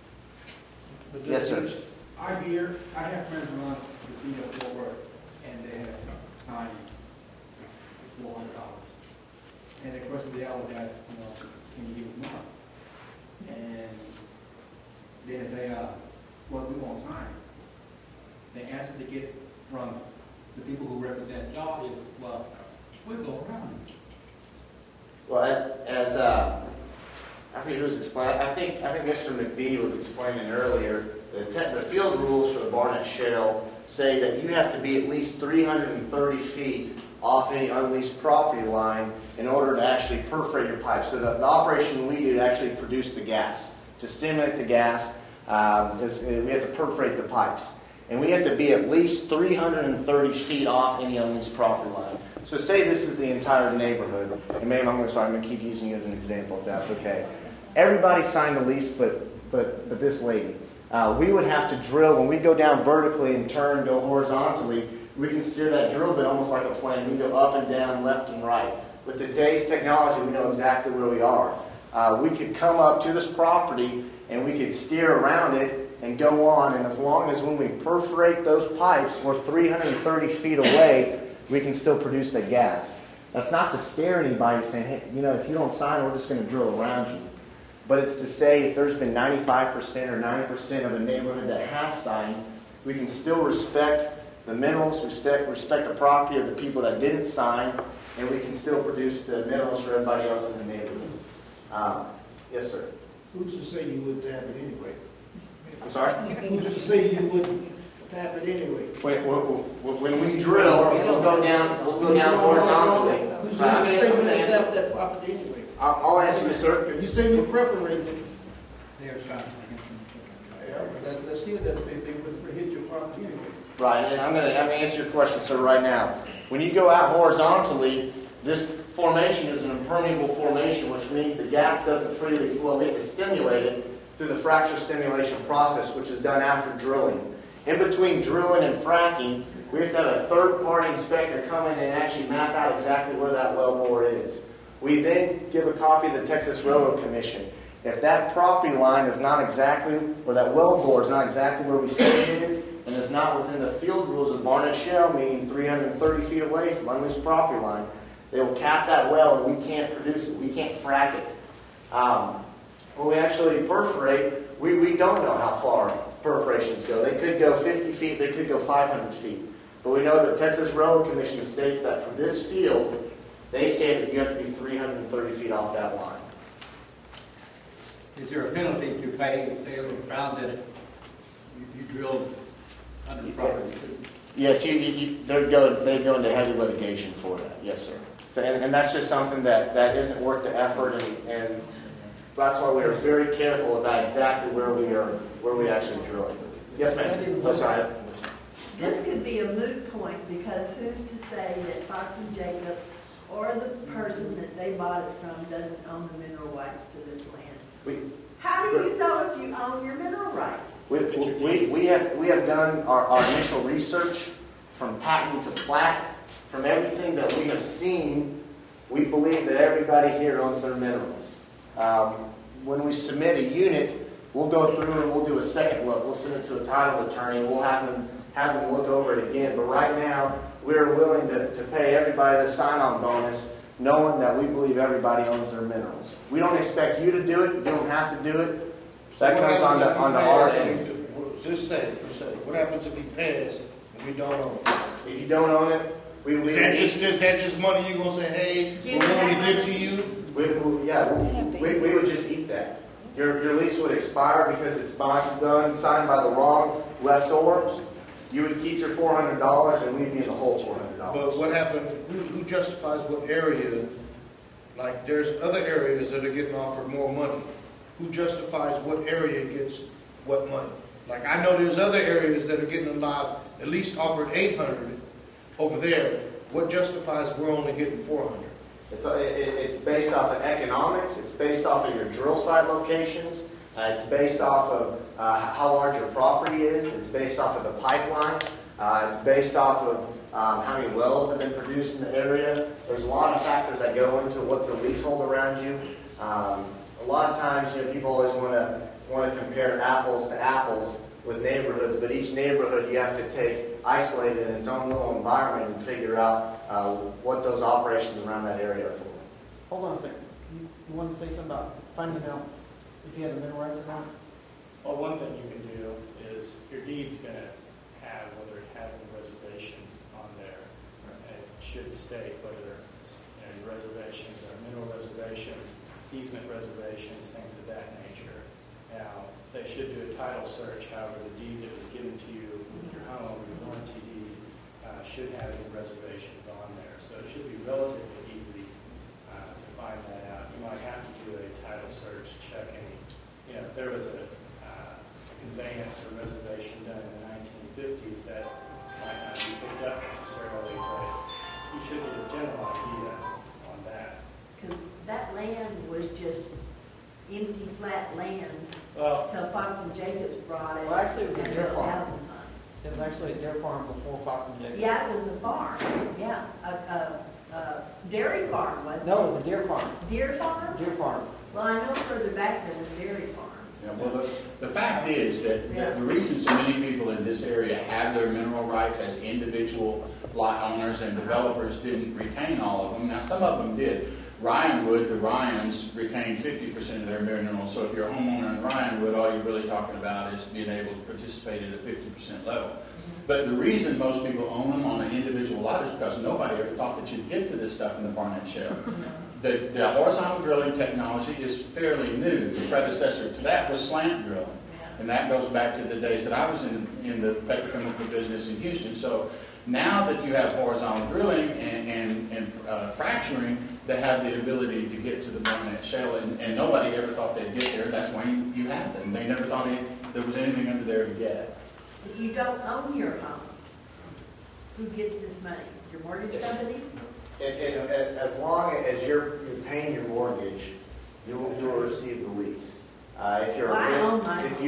Yes, sir. I have friends around the city of Fort Worth, and they have signed $400. And the question they always ask, can you give us more? And then they say, well, we won't sign. The answer they get from the people who represent y'all is, well, we'll go around it. Well, as I forget who was explaining, I think Mr. McBee was explaining earlier, the field rules for the Barnett Shale say that you have to be at least 330 feet off any unleased property line in order to actually perforate your pipe. So the operation we do to actually produce the gas, to stimulate the gas, we have to perforate the pipes. And we have to be at least 330 feet off any unleased property line. So say this is the entire neighborhood, and maybe I'm going to keep using you as an example if that's okay. Everybody signed the lease but this lady. We would have to drill, when we go down vertically and go horizontally, we can steer that drill bit almost like a plane. We can go up and down, left and right. With today's technology, we know exactly where we are. We could come up to this property and we could steer around it and go on, and as long as when we perforate those pipes, we're 330 feet away, we can still produce that gas. That's not to scare anybody saying, hey, if you don't sign, we're just going to drill around you. But it's to say if there's been 95% or 90% of a neighborhood that has signed, we can still respect the minerals, respect the property of the people that didn't sign, and we can still produce the minerals for everybody else in the neighborhood. Yes, sir. Who's to say you wouldn't tap it anyway? I'm sorry? Who's to say you wouldn't tap it anyway? When we drill, we'll go down horizontally. Who's to say you wouldn't tap that property anyway? I'll answer you, sir. You say you preferate it. They're trying to Let's hear that, say they wouldn't hit your property anyway. Right, and I'm going to answer your question, sir, right now. When you go out horizontally, this formation is an impermeable formation, which means the gas doesn't freely flow. We have to stimulate it through the fracture stimulation process, which is done after drilling. In between drilling and fracking, we have to have a third-party inspector come in and actually map out exactly where that wellbore is. We then give a copy to the Texas Railroad Commission. If that property line is not exactly, or that wellbore is not exactly where we say it is, and it's not within the field rules of Barnett Shale, meaning 330 feet away from unleased property line, they will cap that well and we can't produce it. We can't frack it. When we actually perforate, we don't know how far perforations go. They could go 50 feet, they could go 500 feet. But we know the Texas Railroad Commission states that for this field, they say that you have to be 330 feet off that line. Is there a penalty to pay if they ever found that you drilled under the property? Yes, they go into heavy litigation for that. Yes, sir. So, and that's just something that isn't worth the effort, and that's why we are very careful about exactly where we actually drill. Yes, ma'am. Oh, sorry. This could be a moot point because who's to say that Fox and Jacobs or the person that they bought it from doesn't own the mineral rights to this land? How do you know if you own your mineral rights? We have done our initial research from patent to plat. From everything that we have seen, we believe that everybody here owns their minerals. When we submit a unit, we'll go through and we'll do a second look. We'll send it to a title attorney and we'll have them look over it again. But right now, we're willing to pay everybody the sign-on bonus, knowing that we believe everybody owns their minerals. We don't expect you to do it. You don't have to do it. That comes on our end. Just say, what happens if he pays and we don't own it? If you don't own it, Is that just money you're gonna say, hey, we're going to give to you? We would just eat that. Your lease would expire because it's signed by the wrong lessor. You would keep your $400 and we'd be in the whole $400. But what happened, who justifies what area? Like, there's other areas that are getting offered more money. Who justifies what area gets what money? Like, I know there's other areas that are getting at least offered $800 over there. What justifies we're only getting $400? It's based off of economics. It's based off of your drill site locations. It's based off of how large your property is. It's based off of the pipeline. It's based off of how many wells have been produced in the area. There's a lot of factors that go into what's the leasehold around you. A lot of times, people always want to compare apples to apples with neighborhoods, but each neighborhood you have to isolate it in its own little environment and figure out what those operations around that area are for. Hold on a second. You want to say something about finding out if you had a mineral rights account? Well, one thing you can do is your deed's going to have whether it has any reservations on there. And it should state whether it's your reservations or mineral reservations, easement reservations, things of that nature. Now, they should do a title search. However, the deed that was given to you with your home, your warranty deed, should have any reservations on there. So it should be relatively easy to find that out. You might have to do a title search, check any. If there was a conveyance or reservation done in the 1950s, that might not be picked up necessarily, but you should get a general idea on that. Because that land was just empty, flat land Well, till Fox and Jacobs brought it. Well, actually, it was a and deer built farm. houses on it. it was actually a deer farm before Fox and Jacobs. Yeah, it was a farm, yeah, a dairy farm, wasn't it? No, it was a deer farm. Deer farm? Deer farm. Well, I know further back there was dairy farms. Yeah, well, the fact is that the reason so many people in this area have their mineral rights as individual lot owners and developers didn't retain all of them. Now, some of them did. Ryanwood, the Ryans retained 50% of their minerals. So if you're a homeowner in Ryanwood, all you're really talking about is being able to participate at a 50% level. But the reason most people own them on an individual lot is because nobody ever thought that you'd get to this stuff in the Barnett Shale. The horizontal drilling technology is fairly new. The predecessor to that was slant drilling. And that goes back to the days that I was in the petrochemical business in Houston. So now that you have horizontal drilling and fracturing, they have the ability to get to the Barnett Shale. And nobody ever thought they'd get there. That's why you have them. They never thought there was anything under there to get. If you don't own your home, who gets this money? Your mortgage company? As long as you're paying your mortgage, you'll receive the lease. If you own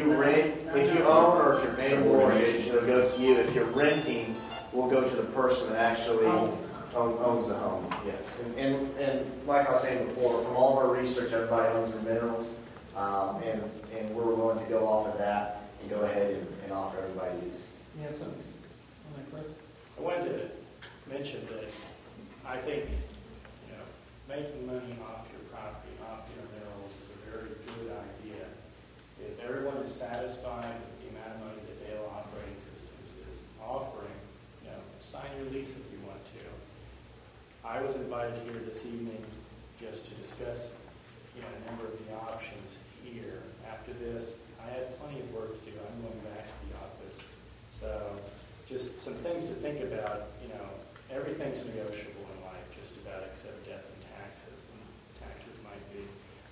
or if you're paying mortgage, it'll go to you. If you're renting, we'll go to the person that actually owns the home. Yes, and like I was saying before, from all of our research, everybody owns their minerals, and we're willing to go off of that and go ahead and offer everybody these. You have something on that, Chris? I wanted to mention that I think, making money off your property, off your minerals is a very good idea. If everyone is satisfied with the amount of money that Dale Operating Systems is offering, sign your lease if you want to. I was invited here this evening just to discuss, a number of the options here. After this, I have plenty of work to do. I'm going back to the office. So just some things to think about. Everything's negotiable in life, just about except death and taxes. And taxes might be.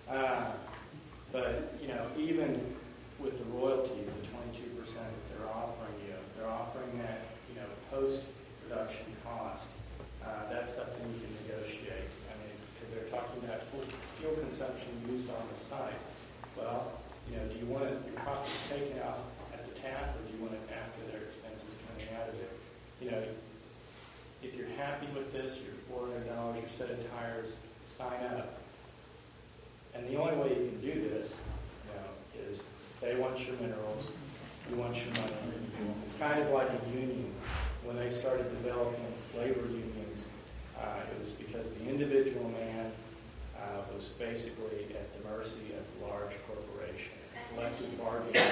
But, even with the royalties, the 22% that they're offering you, they're offering that, post-production cost. That's something you can negotiate. Because they're talking about fuel consumption used on the site. Well, do you want your profits taken out at the tap, or do you want it after their expenses coming out of it? If you're happy with this, your $400, your set of tires, sign up. And the only way you can do this, is they want your minerals, you want your money. It's kind of like a union. When they started developing labor unions, it was because the individual man was basically at the mercy of a large corporation. Collective bargaining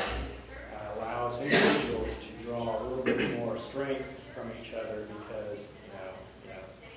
allows individuals to draw a little bit more strength from each other because,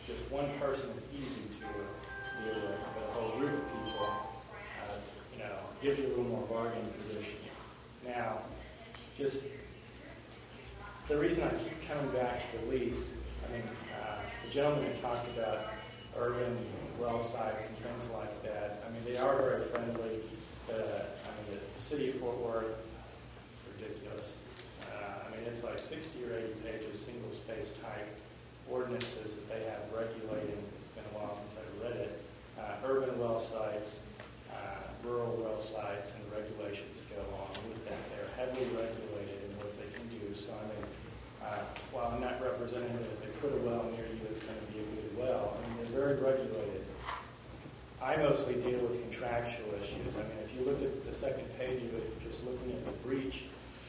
just one person, it's easy to deal with, but a whole group of people, gives you a little more bargaining position. Now, just the reason I keep coming back to the lease, the gentleman had talked about urban well sites and things like that. They are very friendly. The city of Fort Worth, it's ridiculous. It's like 60 or 80 pages, single-space type ordinances that they have regulating. It's been a while since I read it. Urban well sites, rural well sites, and the regulations go on with that. They're heavily regulated in what they can do. So while I'm not representing that if they put a well near you, it's going to be a good well. They're very regulated. I mostly deal with contractual issues. If you look at the second page of it, just looking at the breach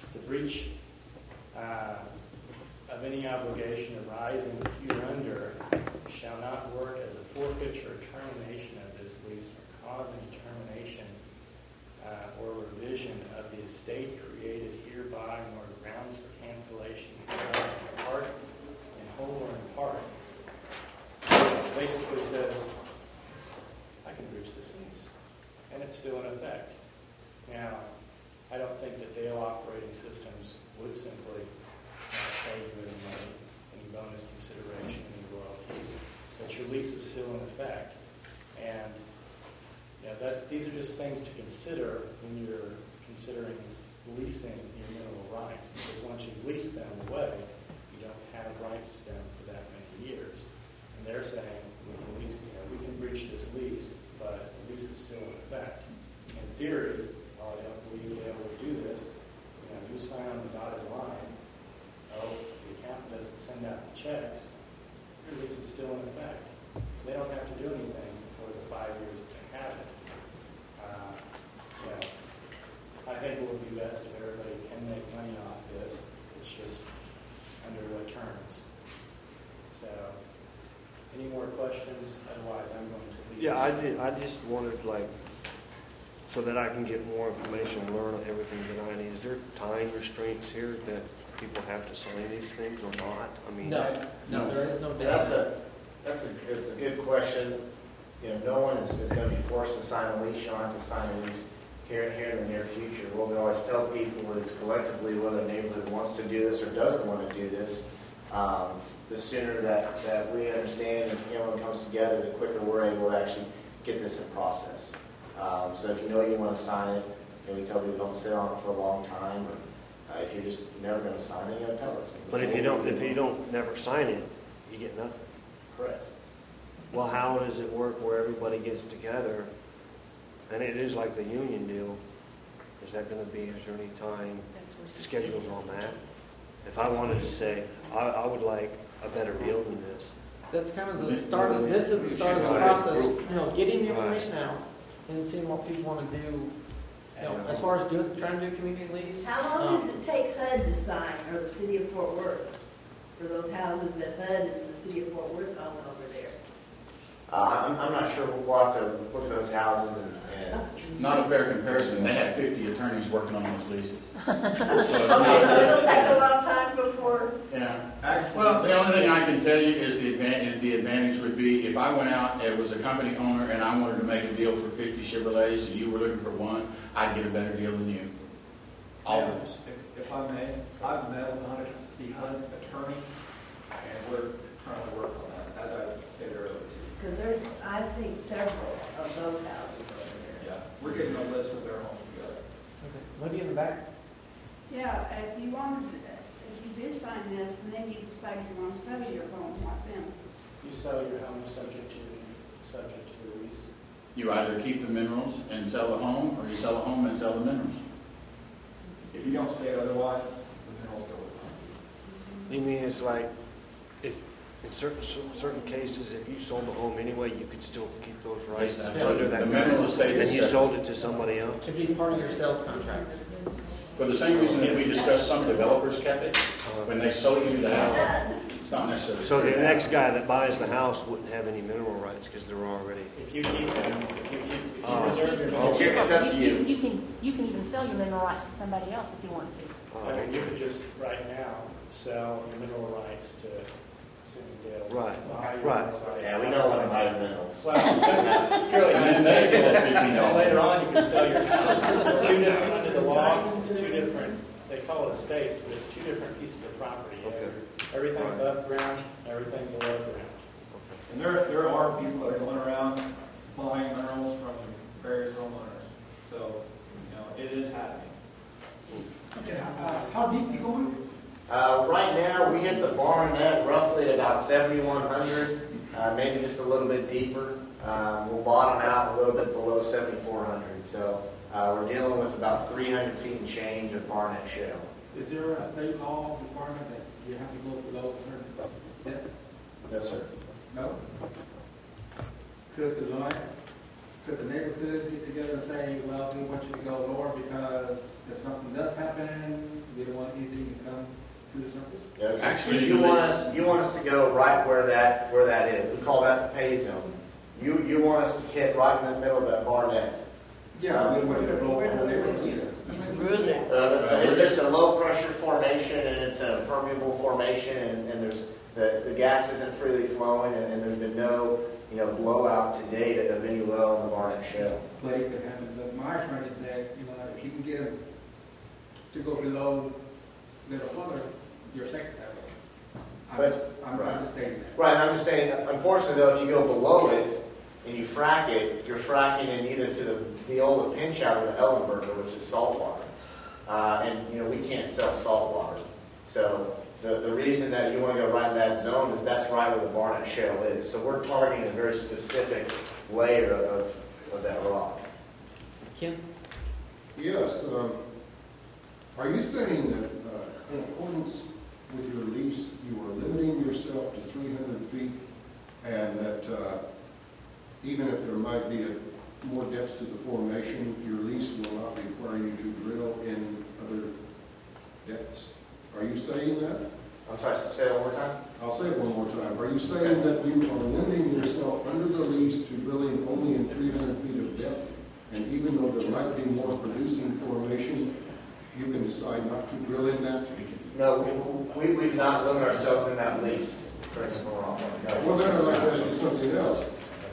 of any obligation arising hereunder shall not work as a forfeiture or termination of this lease or cause any termination or revision of the estate created hereby nor grounds for cancellation in part, in whole or in part. It basically says, I can breach this lease, and it's still in effect. Now, I don't think that Dale Operating Systems would simply pay you any money, any bonus consideration, any royalties, but your lease is still in effect. And these are just things to consider when you're considering leasing your mineral rights, because once you lease them away, you don't have rights to them for that many years. And they're saying, we can breach this lease, but the lease is still in effect. In theory, while I don't believe you'll be able to do this, you sign on the dotted line. Oh, the accountant doesn't send out the checks. Your lease is still in effect. They don't have to do anything for the 5 years that they have it. I think it would be best if everybody can make money off this. It's just under what terms. So, any more questions? Otherwise, I'm going to leave. Yeah, I just wanted, so that I can get more information and learn everything that I need. Is there time restraints here that people have to sign these things or not? No, there is no That's it's a good question. No one is going to be forced to sign a lease. You don't have to sign a lease here in the near future. What we always tell people is collectively whether a neighborhood wants to do this or doesn't want to do this, the sooner that we understand and everyone comes together, the quicker we're able to actually get this in process. So if you want to sign it, we tell people don't sit on it for a long time. Or if you're just never going to sign it, tell us. But if you don't never sign it, you get nothing. Correct. Well, how does it work where everybody gets together? And it is like the union deal. Is there any time schedules on that? If I wanted to say, I would like a better deal than this. That's kind of the start of, this is the start of the process, getting the information out and seeing what people want to do. As far as trying to do a community lease. How long does it take HUD to sign, or the city of Fort Worth, for those houses that HUD and the city of Fort Worth own over there? I'm not sure. We'll have to look at those houses and Not a fair comparison. They had 50 attorneys working on those leases. Okay, so it'll take a long time before. Yeah. Well, the only thing I can tell you is the advantage would be if I went out, it was a company owner, and I wanted to make a deal for 50 Chevrolets, and you were looking for one, I'd get a better deal than you. Always. If I may, I've met the HUD attorney, and we're trying to work on that, as I stated earlier. Because there's, I think, several of those houses over there. Yeah, we're getting a list of their homes together. Okay. Lydia in the back. Yeah, if you did sign this, and then you decide you want to sell your home, what then? You sell your home subject to the lease. You either keep the minerals and sell the home, or you sell the home and sell the minerals. If you don't state otherwise, the minerals go with them. You mean it's like, if in certain cases, if you sold the home anyway, you could still keep those rights Yes, under that the mineral estate and is you separate. sold it to somebody else? It'd be part of your sales contract. For the same reason that we discussed, some developers kept it. When they sold you the house, it's not necessarily. So the next guy that buys the house wouldn't have any mineral rights because they're already. If you keep them, if you reserve your mineral okay. It's up to you. You can even sell your mineral rights to somebody else if you want to. I mean, you could just right now sell your mineral rights to assuming Dale. Right, Ohio right. Minerals rights. Yeah, we don't want to buy the minerals. Well, purely, And then they go up $15. later on, you can sell your house. It's two different, under the law, it's two different, they call it estates, but it's two different pieces of property. You have Okay. everything above ground, everything below ground. And there are people that are going around buying minerals from various homeowners. So, it is happening. Okay, how deep you going? Right now, we hit the Barnett roughly at about 7,100, maybe just a little bit deeper. We'll bottom out a little bit below 7,400. So we're dealing with about 300 feet and change of Barnett shale. Is there a state law requirement that you have to go below a certain depth? Yes, sir. No? Could the neighborhood get together and say, well, we want you to go lower because if something does happen, we don't want anything to come to the surface? Yeah, Actually, you want us to go right where that is. We call that the pay zone. You want us to hit right in the middle of that Barnett. Yeah, we don't want you to blow the whole neighborhood either. It's just a low pressure formation, and it's a permeable formation, and there's the gas isn't freely flowing, and there's been no blowout to date of any well in the Barnett shale. But it could happen. But my attorney said, if you can get them to go below little further, you're safe that way. I'm just stating that. Right, and I'm just saying, unfortunately though, if you go below it and you frack it, you're fracking in either to the Viola pinch out or the Ellenberger, which is salt water. And we can't sell salt water. So the reason that you want to go right in that zone is that's right where the Barnett shale is. So we're targeting a very specific layer of that rock. Ken? Yes. Are you saying that in accordance with your lease, you are limiting yourself to 300 feet and that even if there might be more depth to the formation, your lease will not require you to drill in other depths? Are you saying that? I'm sorry, say that one more time? I'll say it one more time. Are you saying that you are limiting yourself under the lease to drilling only in 300 feet of depth? And even though there might be more producing formation, you can decide not to drill in that? No, we've not limited ourselves in that lease. Correct me if I'm wrong. No. Well, then I'd like to ask you something else.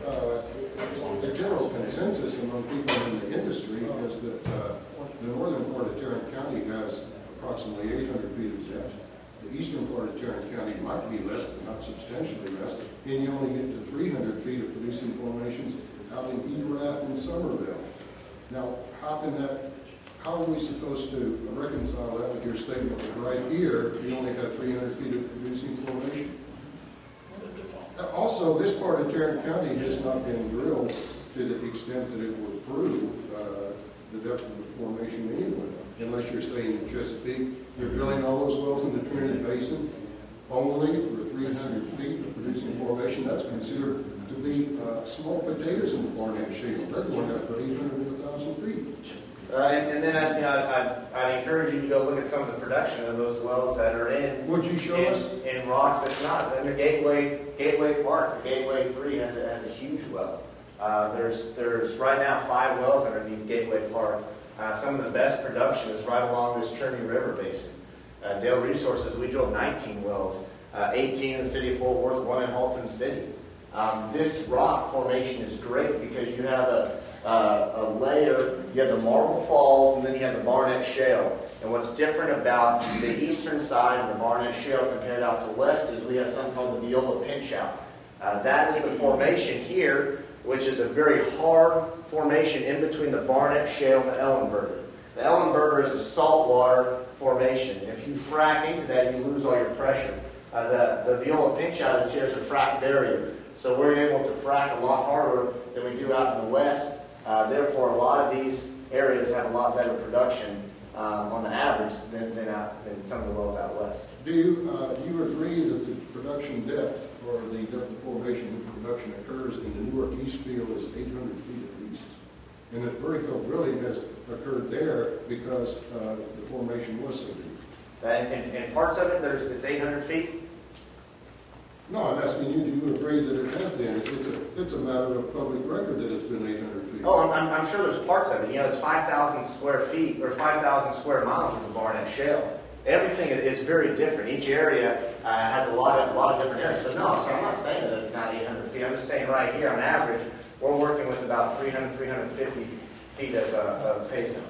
The general consensus among people in the industry is that the northern part of Tarrant County has approximately 800 feet of depth. The eastern part of Tarrant County might be less, but not substantially less. And you only get to 300 feet of producing formations out in Erath and Somerville. Now, how are we supposed to reconcile that with your statement that right here, you only have 300 feet of producing formation? Also, this part of Tarrant County has not been drilled to the extent that it would prove the depth of the formation anyway. Unless you're saying in Chesapeake, you're drilling all those wells in the Trinity Basin only for 300 feet of producing formation. That's considered to be small potatoes in the Barnett Shale. They're going out for 800 to 1,000 feet. And then I'd encourage you to go look at some of the production of those wells that are in. Would you show us? In rocks that's not. In the Gateway Park, the Gateway 3 has a huge well. There's right now 5 wells underneath Gateway Park. Some of the best production is right along this Churney River basin. Dale Resources, we drilled 19 wells, 18 in the city of Fort Worth, 1 in Haltom City. This rock formation is great because you have a layer, you have the Marble Falls, and then you have the Barnett Shale. And what's different about the eastern side of the Barnett Shale compared out to west is we have something called the Viola Pinch Out. That is the formation here, which is a very hard formation in between the Barnett Shale and the Ellenberger. The Ellenberger is a saltwater formation. If you frack into that, you lose all your pressure. The Viola Pinch Out is here as a frack barrier. So we're able to frack a lot harder than we do out in the west. Therefore, a lot of these areas have a lot better production on the average than some of the wells out west. Do you agree that the production depth or the depth of formation when production occurs in the Newark East field is 800 feet at least? And that vertical drilling has occurred there because the formation was so deep. In parts of it, it's 800 feet. No, I'm asking you, do you agree that it has been? It's a matter of public record that it's been 800 feet. Oh, I'm sure there's parts of it. It's 5,000 square feet or 5,000 square miles is the Barnett Shale. everything is very different. Each area has a lot of different areas. So no, so I'm not saying that it's not 800 feet. I'm just saying right here, on average, we're working with about 300, 350 feet of pacing.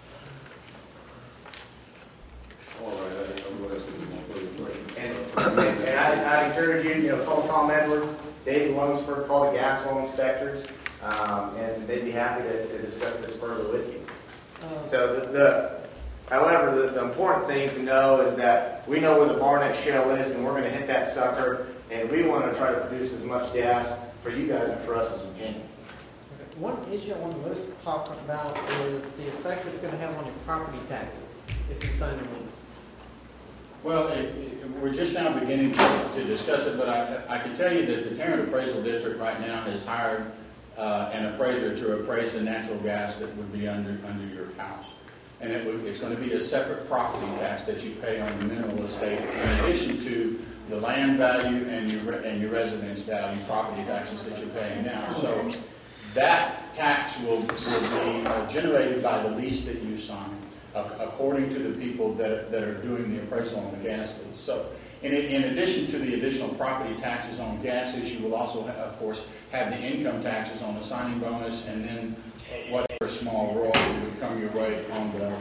All right, I'm going to ask you one further question. And I encourage you, call Tom Edwards, David Lunsford, call the gas well inspectors, and they'd be happy to discuss this further with you. So however, the important thing to know is that we know where the Barnett Shale is, and we're going to hit that sucker, and we want to try to produce as much gas for you guys and for us as we can. One issue I want to talk about is the effect it's going to have on your property taxes if you sign a lease. Well, we're just now beginning to discuss it, but I can tell you that the Tarrant Appraisal District right now has hired an appraiser to appraise the natural gas that would be under your house. And it's going to be a separate property tax that you pay on the mineral estate in addition to the land value and your residence value property taxes that you're paying now. So that tax will be generated by the lease that you sign, according to the people that are doing the appraisal on the gas lease. So in addition to the additional property taxes on gases, you will also, of course, have the income taxes on the signing bonus, and then whatever small royalty would come your way on the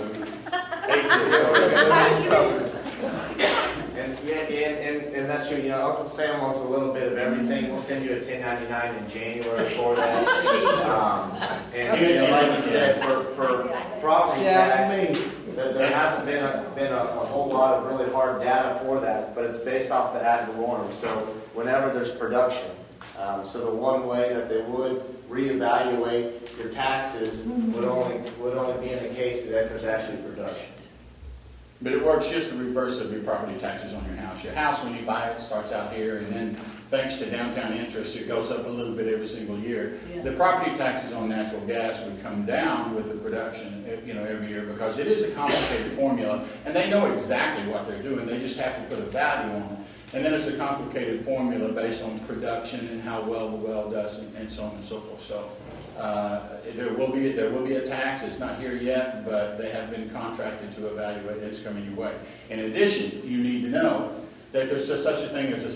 And that's true. Uncle Sam wants a little bit of everything. We'll send you a 1099 in January for that. Like you said, for property tax, there hasn't been a whole lot of really hard data for that, but it's based off the ad valorem. So whenever there's production, so the one way that they would reevaluate your taxes would only be in the case that if there's actually production. But it works just the reverse of your property taxes on your house. Your house, when you buy it, starts out here, and then thanks to downtown interest, it goes up a little bit every single year. Yeah. The property taxes on natural gas would come down with the production, every year, because it is a complicated formula, and they know exactly what they're doing. They just have to put a value on it. And then it's a complicated formula based on production and how well the well does, and so on and so forth. So there will be a tax. It's not here yet, but they have been contracted to evaluate it. It's coming your way. In addition, you need to know that there's such a thing as a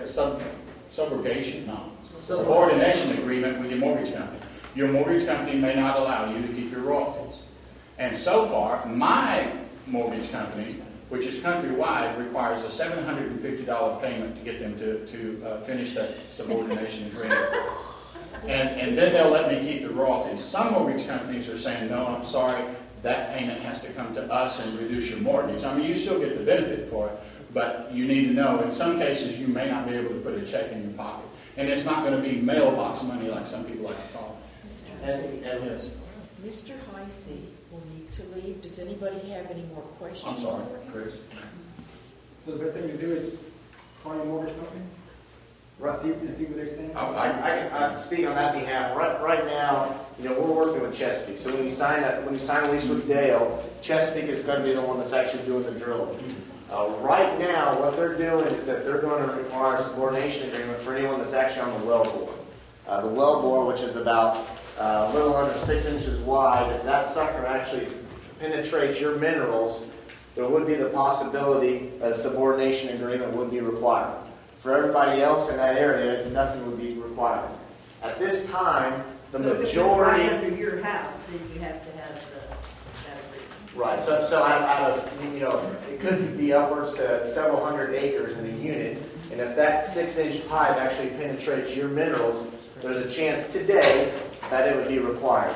subordination agreement with your mortgage company. Your mortgage company may not allow you to keep your royalties. And so far, my mortgage company, which is countrywide, requires a $750 payment to get them to finish that subordination agreement. And then they'll let me keep the royalties. Some mortgage companies are saying, no, I'm sorry, that payment has to come to us and reduce your mortgage. I mean, you still get the benefit for it, but you need to know, in some cases, you may not be able to put a check in your pocket. And it's not going to be mailbox money like some people like to call it. Mr. Heisey will need to leave. Does anybody have any more questions? I'm sorry, Chris. So the best thing to do is call your mortgage company? Right. See where they're standing? I can speak on that behalf. Right now, we're working with Chesapeake. So when you sign a lease with Dale, Chesapeake is going to be the one that's actually doing the drilling. Right now, what they're doing is that they're going to require a subordination agreement for anyone that's actually on the well bore. The well bore, which is about a little under 6 inches wide, if that sucker actually penetrates your minerals, there would be the possibility that a subordination agreement would be required. For everybody else in that area, nothing would be required. At this time, the majority... If it's right under your house, then you have to have that agreement. Right. So out of, it could be upwards to several hundred acres in a unit, and if that 6-inch pipe actually penetrates your minerals, there's a chance today that it would be required.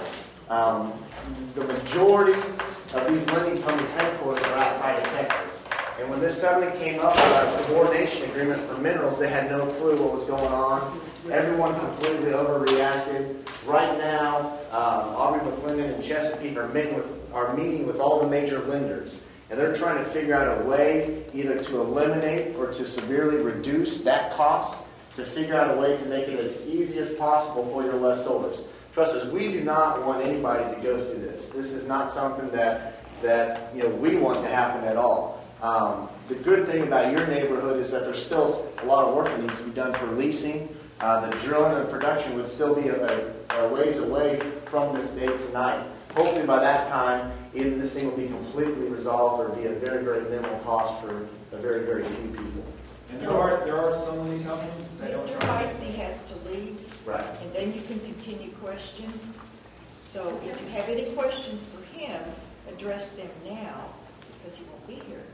The majority of these lending companies' headquarters are outside of Texas. And when this suddenly came up with a subordination agreement for minerals, they had no clue what was going on. Everyone completely overreacted. Right now, Aubrey McClendon and Chesapeake are meeting with all the major lenders. And they're trying to figure out a way either to eliminate or to severely reduce that cost, to figure out a way to make it as easy as possible for your lessors. Trust us, we do not want anybody to go through this. This is not something that we want to happen at all. The good thing about your neighborhood is that there's still a lot of work that needs to be done for leasing. The drilling and production would still be a ways away from this date tonight. hopefully by that time, either this thing will be completely resolved or be a very, very minimal cost for a very, very few people. And there are some of these companies that don't. Mr. Heisey has to leave, Right. and then you can continue questions. So if you have any questions for him, address them now, because he won't be here.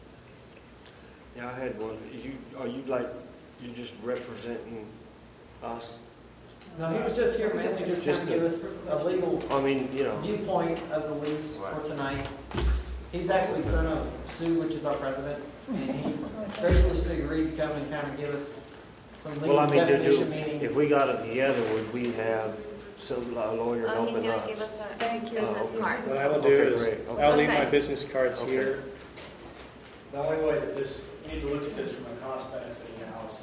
Yeah, I had one. Are you just representing us? No, he was just here, man, to just kind of give us a legal viewpoint of the lease for tonight. He's actually son of Sue, which is our president, and he graciously agreed to come and kind of give us some legal definition meetings. If we got it together, would we have a lawyer helping us? He's going to give us a business card. What I will do is, I'll leave my business cards here. The only way that you need to look at this from a cost-benefit analysis.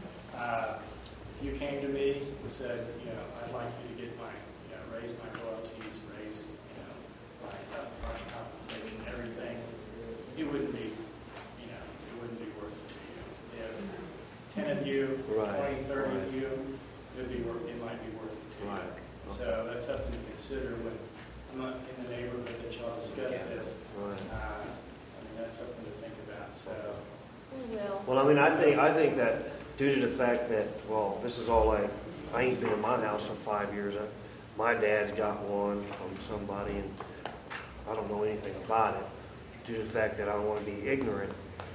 If you came to me and said, I'd like you to get raise my royalties, raise, my upfront compensation, everything, it wouldn't be, it wouldn't be worth it to you. If 10 of you, 20, 30 of you, it might be worth it to you. Right. So that's something to consider when I'm not in the neighborhood that y'all discuss this. Right. That's something to think about. So. Well, I think that due to the fact that, this is all like, I ain't been in my house in 5 years. My dad's got one from somebody, and I don't know anything about it. Due to the fact that I don't want to be ignorant,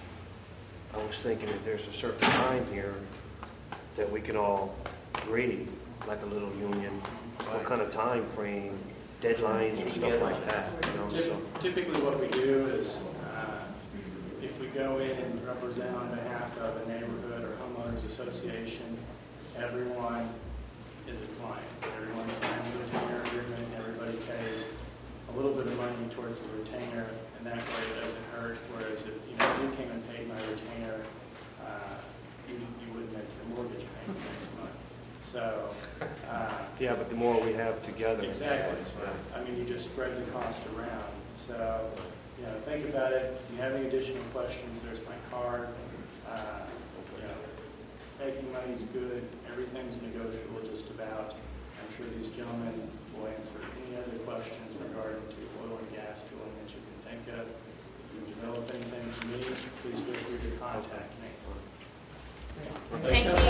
I was thinking that there's a certain time here that we can all agree, like a little union, what kind of time frame, deadlines or stuff like that. Typically what we do is if we go in and represent on behalf of a neighborhood or homeowners association, everyone is a client. Everyone signs a retainer agreement, everybody pays a little bit of money towards the retainer, and that way it doesn't hurt. Whereas if you came and paid my retainer, you wouldn't make your mortgage payment next month. So yeah, but the more we have together. Exactly. You just spread the cost around. So think about it. If you have any additional questions, there's my card. Making money is good. Everything's negotiable just about. I'm sure these gentlemen will answer any other questions regarding to oil and gas drilling that you can think of. If you develop anything for me, please feel free to contact me. Thank you.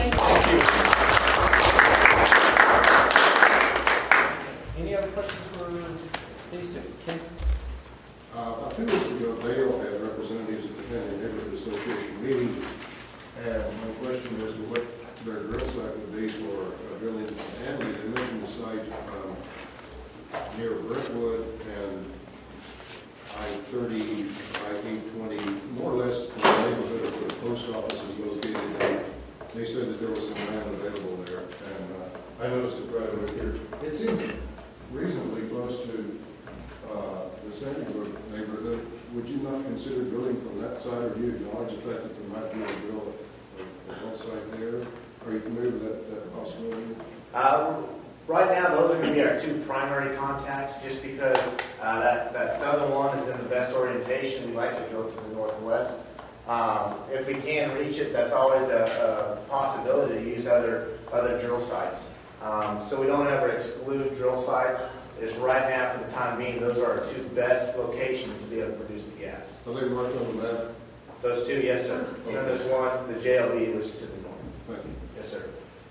Any other questions for these two? Ken? About 2 weeks ago, Dale had representatives at the County Neighborhood Association meeting, and my question is what their drill site would be for drilling Andy. They mentioned the site near Brentwood and I-30, I-820, more or less in the neighborhood of where the post office is located. They said that there was some land available there, and I noticed it right over here. It seems reasonably close to the Sandy Brook neighborhood. Would you not consider drilling from that side, or do you acknowledge the fact that there might be a drill at that side there? Are you familiar with that possibility? Right now, those are going to be our two primary contacts, just because that southern one is in the best orientation. We like to drill to the northwest. If we can reach it, that's always a possibility to use other drill sites. So we don't ever exclude drill sites. Just right now, for the time being, those are our two best locations to be able to produce the gas. Are they marked on the map? Those two, yes, sir. Okay. And there's one, the JLB, which is to the north. Thank you. Yes, sir.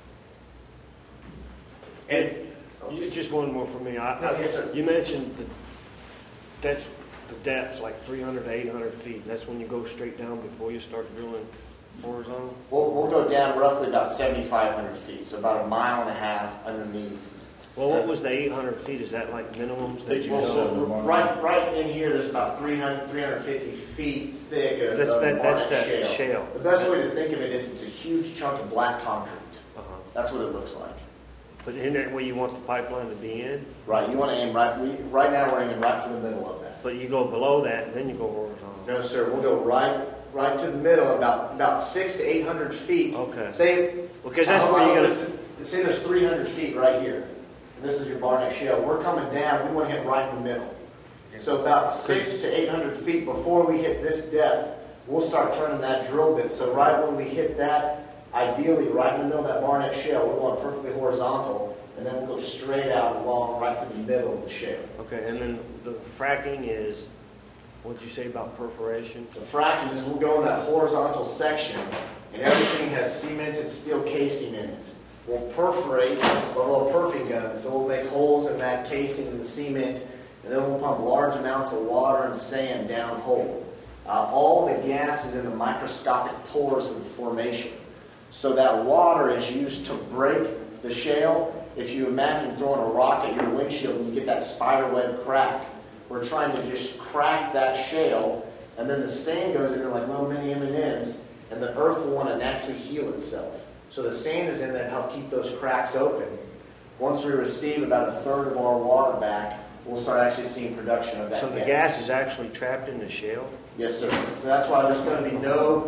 And just one more for me. Yes, sir. You mentioned that's the depth's like 300 to 800 feet. That's when you go straight down before you start drilling horizontal? We'll go down roughly about 7,500 feet, so about 1.5 miles underneath. Well, what was the 800 feet? Is that like minimums that you go? Right in here, there's about 350 feet thick of that's that shale. shale. The best way to think of it is it's a huge chunk of black concrete. That's what it looks like. But isn't that where you want the pipeline to be in? Right. You want to aim right. Right now, we're aiming right for the middle of that. But you go below that, and then you go horizontal. No, sir. We'll go right to the middle, about 600 to 800 feet. Okay. Say, because that's where you're going to. Say there's 300 feet right here. This is your Barnett Shale. We're coming down. We want to hit right in the middle. So about 600 to 800 feet before we hit this depth, we'll start turning that drill bit. So right when we hit that, ideally right in the middle of that Barnett Shale, we're going perfectly horizontal. and then we'll go straight out along right through the middle of the shale. Okay, and then the fracking is, what'd you say about perforation? The fracking is we'll go in that horizontal section, and everything has cemented steel casing in it. We'll perforate with a little perfing gun, so we'll make holes in that casing in the cement, and then we'll pump large amounts of water and sand down hole. All the gas is in the microscopic pores of the formation. So that water is used to break the shale. If you imagine throwing a rock at your windshield and you get that spider web crack, we're trying to just crack that shale, and then the sand goes in there like little mini M&Ms, and the earth will want to naturally heal itself. So the sand is in there to help keep those cracks open. Once we receive about a third of our water back, we'll start actually seeing production of that So gas. the gas is actually trapped in the shale? Yes, sir. So that's why there's going to be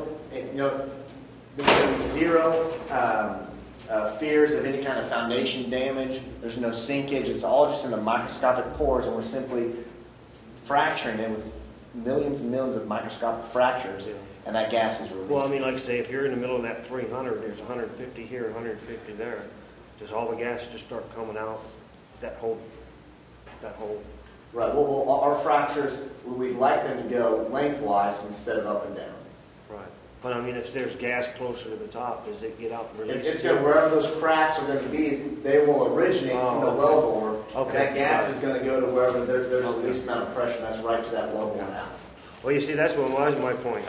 there's going to be zero fears of any kind of foundation damage. There's no sinkage. It's all just in the microscopic pores, and we're simply fracturing it with millions and millions of microscopic fractures, and that gas is released. Well, I mean, like say, if you're in the middle of that 300, there's 150 here, 150 there. Does all the gas just start coming out that whole? Right. Well, our fractures, we'd like them to go lengthwise instead of up and down. Right. But I mean, if there's gas closer to the top, does it get out and release? It's going to, wherever those cracks are going to be, they will originate from the wellbore. Okay. That gas is going to go to wherever there's the least amount of pressure. That's right to that wellbore now. Well, you see, that's what was my point.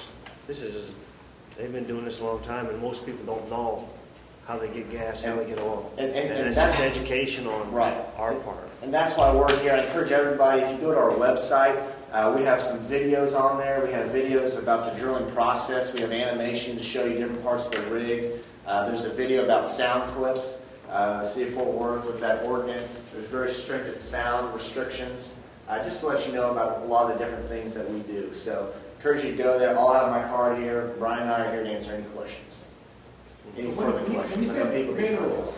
They've been doing this a long time, and most people don't know how they get gas, how they get oil. And it's just education on our part. And that's why we're here. I encourage everybody, if you go to our website, we have some videos on there. We have videos about the drilling process. We have animation to show you different parts of the rig. There's a video about sound clips. The City of Fort Worth with that ordinance. There's very stringent sound restrictions. Just to let you know about a lot of the different things that we do. So I encourage you to go there. I'll have my card here. Brian and I are here to answer any questions. Any further questions? I know people can still-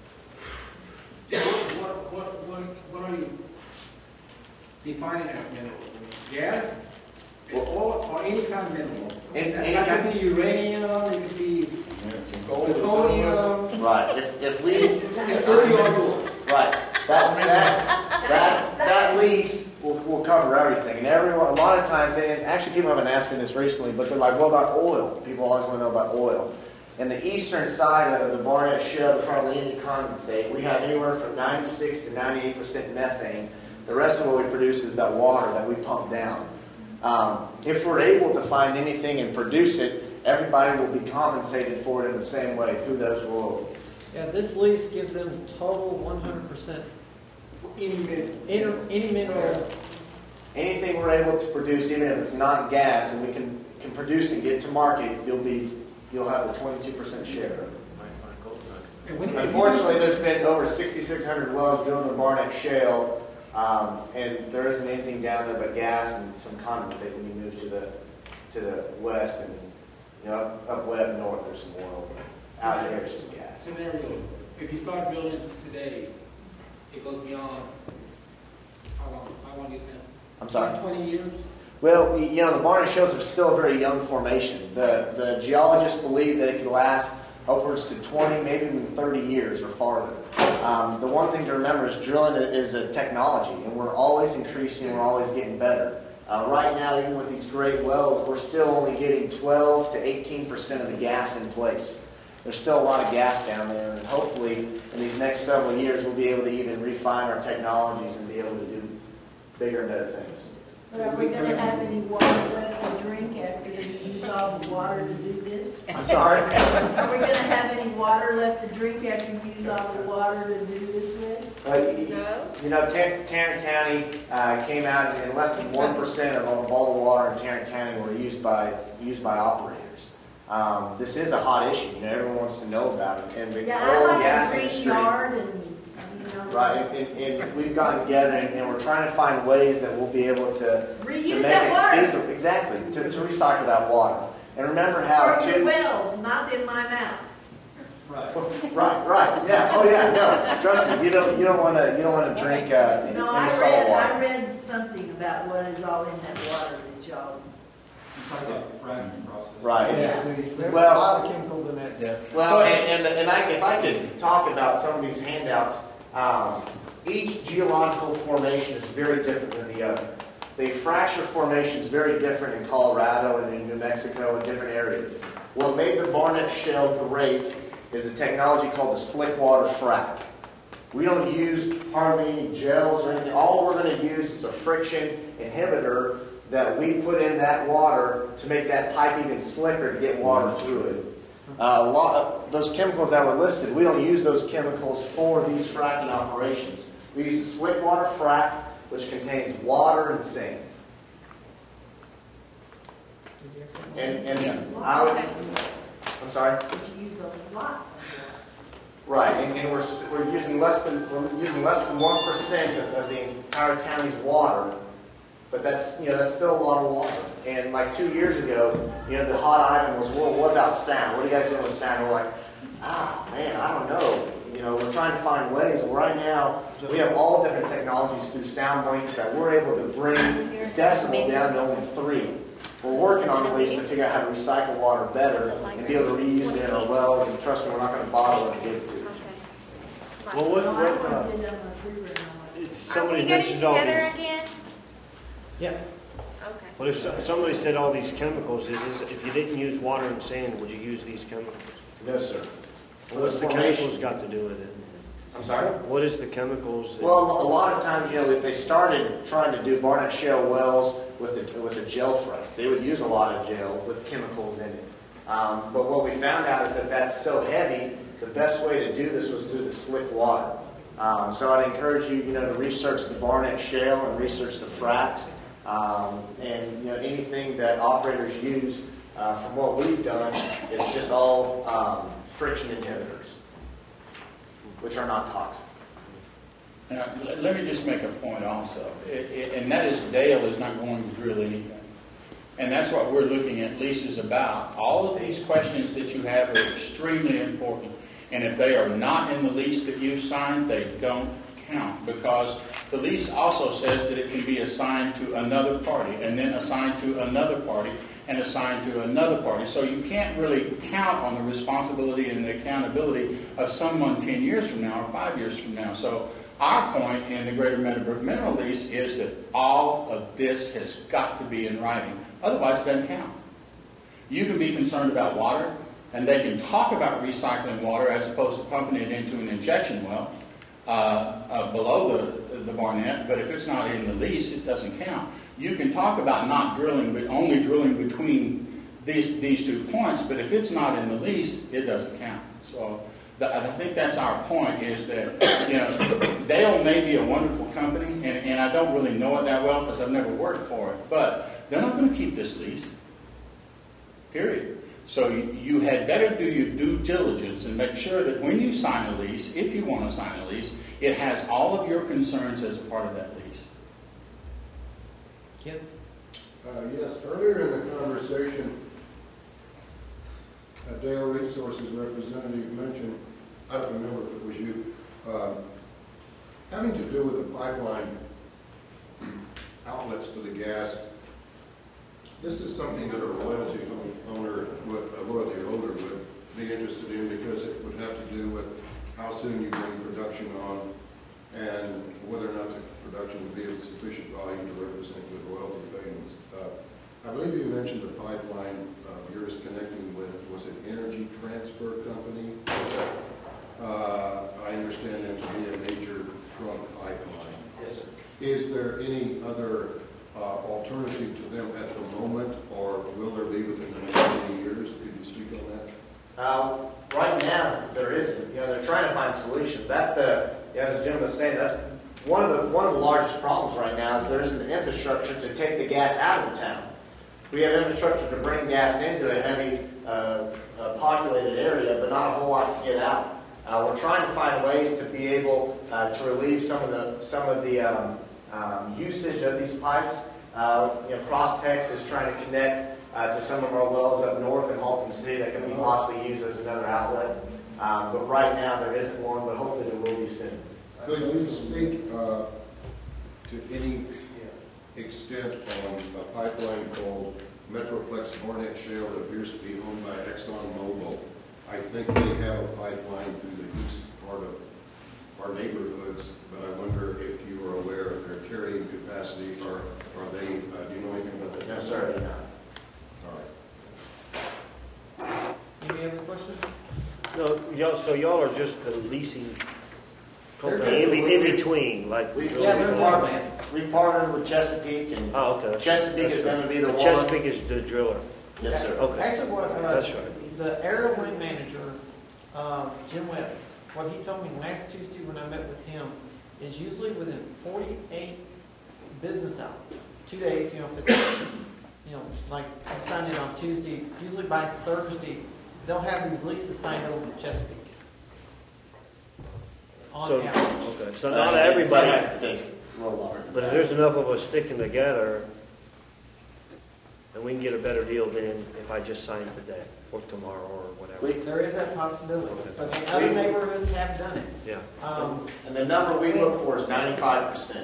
What are you defining as minerals? Gas, oil, or any kind of mineral? That could be uranium, it could be plutonium. Right. If we right, that lease will cover everything, and everyone. A lot of times, and actually people have been asking this recently, but they're like, "What about oil?" People always want to know about oil. In the eastern side of the Barnett Shale, the Carlini condensate, we have anywhere from 96 to 98% methane. The rest of what we produce is that water that we pump down. If we're able to find anything and produce it, everybody will be compensated for it in the same way through those royalties. Yeah, this lease gives them total 100% any mineral. Anything we're able to produce, even if it's not gas, and we can produce and get to market, you'll have the 22% share. Unfortunately, there's been over 6,600 wells drilled in the Barnett Shale, and there isn't anything down there but gas and some condensate when you move to the west, and up west north there's some oil, but out here it's just gas. Scenario: if you start building today, it goes beyond how long? How long do you think? I'm sorry? 20 years. Well, the Barnett Shales are still a very young formation. The geologists believe that it could last upwards to 20, maybe even 30 years or farther. The one thing to remember is drilling is a technology, and we're always increasing, we're always getting better. Right now, even with these great wells, we're still only getting 12 to 18% of the gas in place. There's still a lot of gas down there, and hopefully in these next several years we'll be able to even refine our technologies and be able to do bigger and better things. But are we going to have any water left to drink after we use all the water to do this? I'm sorry? Are we going to have any water left to drink after we use all the water to do this with? No. Tarrant County came out, and less than 1% of all the water in Tarrant County were used by operators. This is a hot issue. Everyone wants to know about it. And the oil and gas industry. Right, and we've gotten together, and we're trying to find ways that we'll be able to reuse make that water. Exactly, to recycle that water. And remember how your wells, not in my mouth. Right. Yeah. Oh yeah. No, trust me. You don't want to drink any salt water. I read something about what is all in that water that y'all. You talk about the fracking process. Right. There's a Well, lot of chemicals in that. well, if I could talk about some of these handouts, each geological formation is very different than the other. The fracture formation is very different in Colorado and in New Mexico and different areas. What made the Barnett Shale great is a technology called the slick water frac. We don't use hardly any gels or anything. All we're going to use is a friction inhibitor that we put in that water to make that pipe even slicker to get water through it. A lot of those chemicals that were listed, we don't use those chemicals for these fracking operations. We use a slick water frac, which contains water and sand. And I would, I'm sorry? But you use a lot. Right, and we're using less than 1% of the entire county's water, but that's still a lot of water. And like 2 years ago, the hot item was, well, what about sound? What are you guys doing with sound? We're like, man, I don't know. We're trying to find ways. Right now, we have all different technologies through sound blankets that we're able to bring decibel down to only 3. We're working on ways to figure out how to recycle water better and be able to reuse it in our wells. And trust me, we're not going to bottle it and give it to you. Well, somebody mentioned all together these. again? Yes. Okay. Well, if somebody said all these chemicals, is if you didn't use water and sand, would you use these chemicals? No, sir. What's the chemicals got to do with it? I'm sorry? What is the chemicals? Well, a lot of times, they started trying to do Barnett Shale wells with a gel frac. They would use a lot of gel with chemicals in it. But what we found out is that that's so heavy, the best way to do this was through the slick water. So I'd encourage you, to research the Barnett Shale and research the fracs. And, anything that operators use, from what we've done, it's just all friction inhibitors, which are not toxic. Now, let me just make a point also, and that is Dale is not going to drill anything. And that's what we're looking at leases about. All of these questions that you have are extremely important. And if they are not in the lease that you've signed, they don't count. Because the lease also says that it can be assigned to another party, and then assigned to another party, and assigned to another party. So you can't really count on the responsibility and the accountability of someone 10 years from now or 5 years from now. So our point in the Greater Meadowbrook Mineral Lease is that all of this has got to be in writing. Otherwise, it doesn't count. You can be concerned about water, and they can talk about recycling water as opposed to pumping it into an injection well below the Barnett, but if it's not in the lease, it doesn't count. You can talk about not drilling, but only drilling between these 2 points, but if it's not in the lease, it doesn't count. So I think that's our point, is that Dale may be a wonderful company, and I don't really know it that well because I've never worked for it, but they're not going to keep this lease, period. So you had better do your due diligence and make sure that when you sign a lease, if you want to sign a lease, it has all of your concerns as a part of that lease. Ken? Yes, earlier in the conversation, Dale Resources representative mentioned, I don't remember if it was you, having to do with the pipeline outlets to the gas. This is something that a loyalty holder would be interested in, because it would have to do with how soon you bring production on and whether or not the production would be of sufficient volume to represent good royalty payments. I believe you mentioned the pipeline of yours connecting with, was it Energy Transfer Company? Yes, sir. I understand them to be a major trunk pipeline. Yes, sir. Is there any other alternative to them at the moment, or will there be within the next 20 years? Could you speak on that? Right now, there isn't. They're trying to find solutions. That's as the gentleman was saying, that's one of the largest problems right now, is there isn't the infrastructure to take the gas out of the town. We have infrastructure to bring gas into a heavy populated area, but not a whole lot to get out. We're trying to find ways to be able to relieve some of the usage of these pipes. Cross Texas is trying to connect to some of our wells up north in Halton City that can be possibly used as another outlet. But right now there isn't one, but hopefully there will be soon. Could you speak to any extent on a pipeline called Metroplex Barnett Shale that appears to be owned by ExxonMobil. I think they have a pipeline through the east part of our neighborhoods, but I wonder if you are aware of their carrying capacity, or are they, do you know anything about that? No, sir, they're not. All right. Any other questions? No, so y'all are just the leasing company They're just- in between, like. We they're partnered with Chesapeake, and Oh, okay. Chesapeake That's is right. going to be the one. Chesapeake is the driller. Yes, sir. Okay. Actually, what, That's right. the area land manager, Jim Webb, what he told me last Tuesday when I met with him is usually within 48 business hours, 2 days, if it's, like I signed it on Tuesday, usually by Thursday, they'll have these leases signed over to Chesapeake. So, On average. okay, so not everybody, Sometimes it takes a little longer. but if there's enough of us sticking together, then we can get a better deal than if I just sign today or tomorrow or whatever. There is that possibility, Okay. but the other neighborhoods have done it. Yeah. And the number we look for is 95%.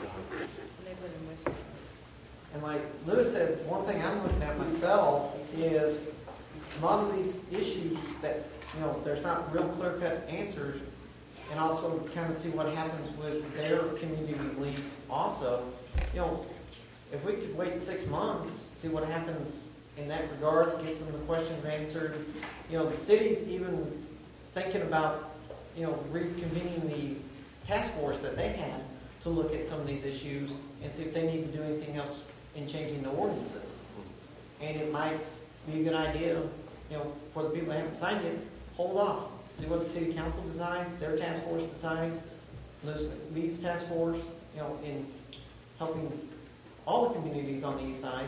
And like Lewis said, one thing I'm looking at myself is a lot of these issues that, there's not real clear-cut answers, and also kind of see what happens with their community lease also. If we could wait 6 months, see what happens in that regards, get some of the questions answered. The city's even thinking about, reconvening the task force that they had to look at some of these issues and see if they need to do anything else in changing the ordinances. And it might be a good idea, for the people that haven't signed it, hold off. See what the city council decides, their task force decides, Lee's task force, in helping all the communities on the east side,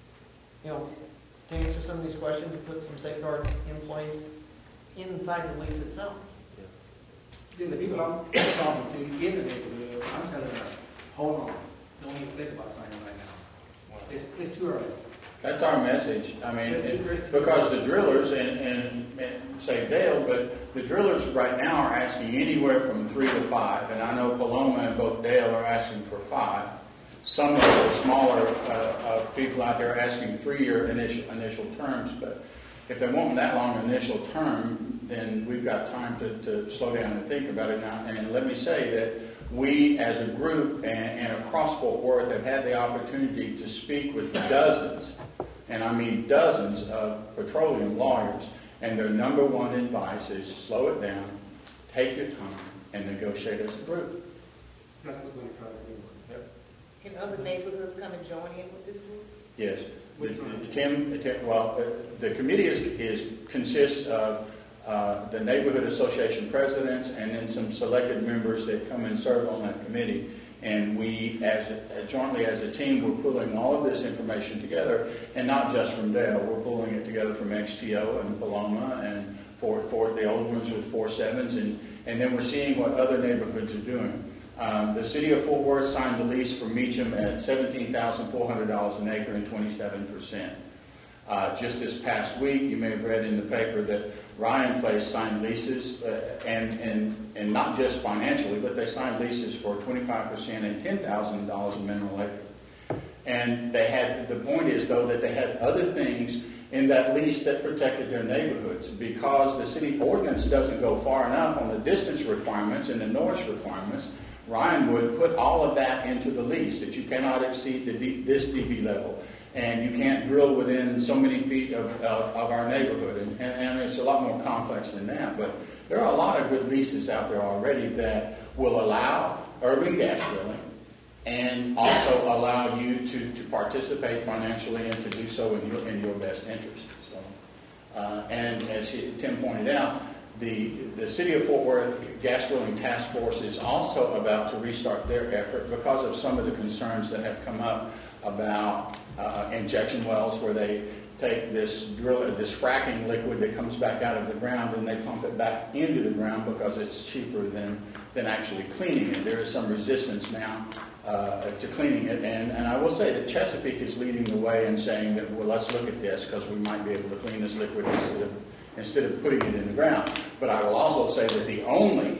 to answer some of these questions and put some safeguards in place inside the lease itself. Then the people I'm talking to in the neighborhood, I'm telling them, hold on, don't even think about signing right now. It's too early. That's our message. I mean, It's too- because the drillers, and say Dale, but the drillers right now are asking anywhere from 3 to 5, and I know Paloma and both Dale are asking for 5. Some of the smaller people out there are asking 3-year initial terms, but if they want that long initial term, then we've got time to slow down and think about it now. And let me say that we as a group and across Fort Worth have had the opportunity to speak with dozens, and I mean dozens of petroleum lawyers, and their number one advice is slow it down, take your time, and negotiate as a group. That's what we're going to try to do. Can other neighborhoods come and join in with this group? Yes. The committee consists of the neighborhood association presidents and then some selected members that come and serve on that committee. And we, jointly as a team, we're pulling all of this information together, and not just from Dale. We're pulling it together from XTO and Paloma and for the old ones with 4.7s, and then we're seeing what other neighborhoods are doing. The city of Fort Worth signed a lease for Meacham at $17,400 an acre and 27%. Just this past week, you may have read in the paper that Ryan Place signed leases, and not just financially, but they signed leases for 25% and $10,000 a mineral acre. And the point is, though, that they had other things in that lease that protected their neighborhoods, because the city ordinance doesn't go far enough on the distance requirements and the noise requirements. Ryan would put all of that into the lease, that you cannot exceed this dB level, and you can't drill within so many feet of our neighborhood. And it's a lot more complex than that, but there are a lot of good leases out there already that will allow urban gas drilling and also allow you to participate financially and to do so in your best interest. So, and as Tim pointed out, the City of Fort Worth Gas Drilling Task Force is also about to restart their effort because of some of the concerns that have come up about injection wells, where they take this fracking liquid that comes back out of the ground and they pump it back into the ground because it's cheaper than actually cleaning it. There is some resistance now to cleaning it, and I will say that Chesapeake is leading the way in saying that, well, let's look at this because we might be able to clean this liquid instead of putting it in the ground. But I will also say that the only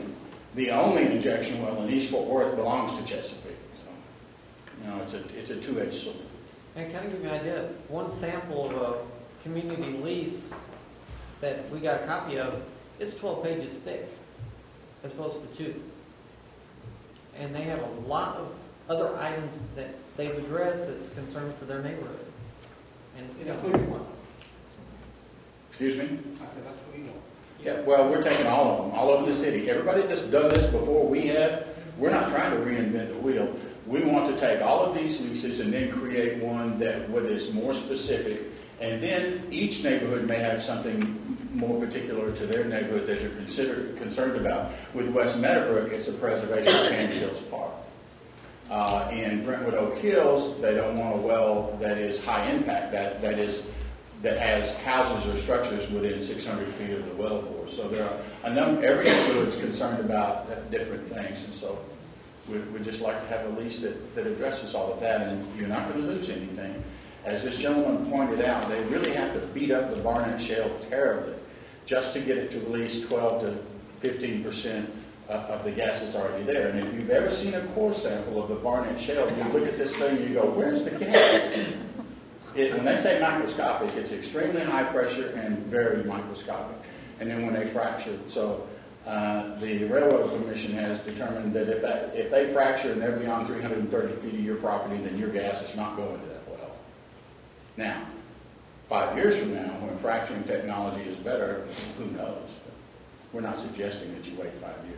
injection well in East Fort Worth belongs to Chesapeake. So, it's a two-edged sword. And kind of give you an idea, one sample of a community lease that we got a copy of, it's 12 pages thick, as opposed to 2. And they have a lot of other items that they've addressed that's concerned for their neighborhood. And That's what we want. Excuse me? I said, that's what we want. Yeah, well, we're taking all of them, all over the city. Everybody that's done this before we have, we're not trying to reinvent the wheel. We want to take all of these leases and then create one that is more specific. And then each neighborhood may have something more particular to their neighborhood that they're concerned about. With West Meadowbrook, it's the preservation of Sandy Hills Park. In Brentwood Oak Hills, they don't want a well that is high impact, that has houses or structures within 600 feet of the well bore. So there are a number. Every neighborhood is concerned about different things, and so we'd just like to have a lease that addresses all of that. And you're not going to lose anything. As this gentleman pointed out, they really have to beat up the Barnett Shale terribly just to get it to release 12 to 15% of the gas that's already there. And if you've ever seen a core sample of the Barnett Shale, you look at this thing and you go, where's the gas? When they say microscopic, it's extremely high pressure and very microscopic. And then when they fracture, so the Railroad Commission has determined that if they fracture and they're beyond 330 feet of your property, then your gas is not going to that well. Now, 5 years from now, when fracturing technology is better, who knows? But we're not suggesting that you wait 5 years.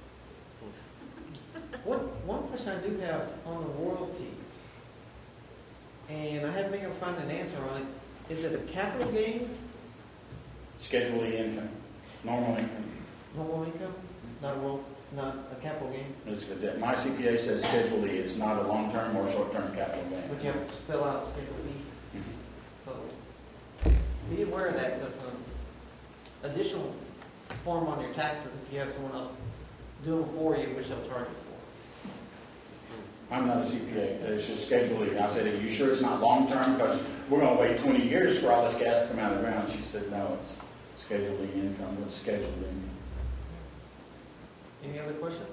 One question I do have on the royalties, and I haven't been able to find an answer on it. Is it a capital gains? Schedule E income, normal income. Normal income? Not a capital gain? It's good that my CPA says Schedule E. It's not a long-term or short-term capital gain. But you have to fill out Schedule E. So be aware of that. That's an additional form on your taxes if you have someone else doing it for you, which they'll charge you for. I'm not a CPA. It's just Schedule E. I said, are you sure it's not long-term? Because we're going to wait 20 years for all this gas to come out of the ground. She said, no, it's Schedule E income. What's Schedule E income? Any other questions?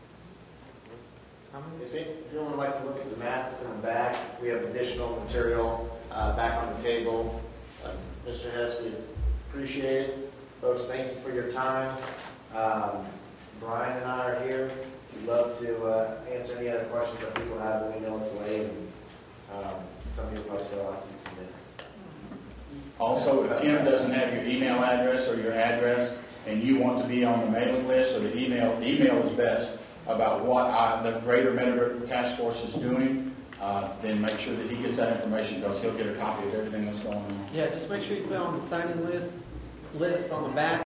If anyone would like to look at the map that's in the back, we have additional material back on the table. Mr. Hess, we appreciate it. Folks, thank you for your time. Brian and I are here. We'd love to answer any other questions that people have when we know it's late. And some people might still like to submit. Also, if Tim doesn't have your email address or your address, and you want to be on the mailing list, or the email is best, about what the Greater Meadowbrook Task Force is doing, then make sure that he gets that information, because he'll get a copy of everything that's going on. Yeah, just make sure you put on the sign-in list on the back.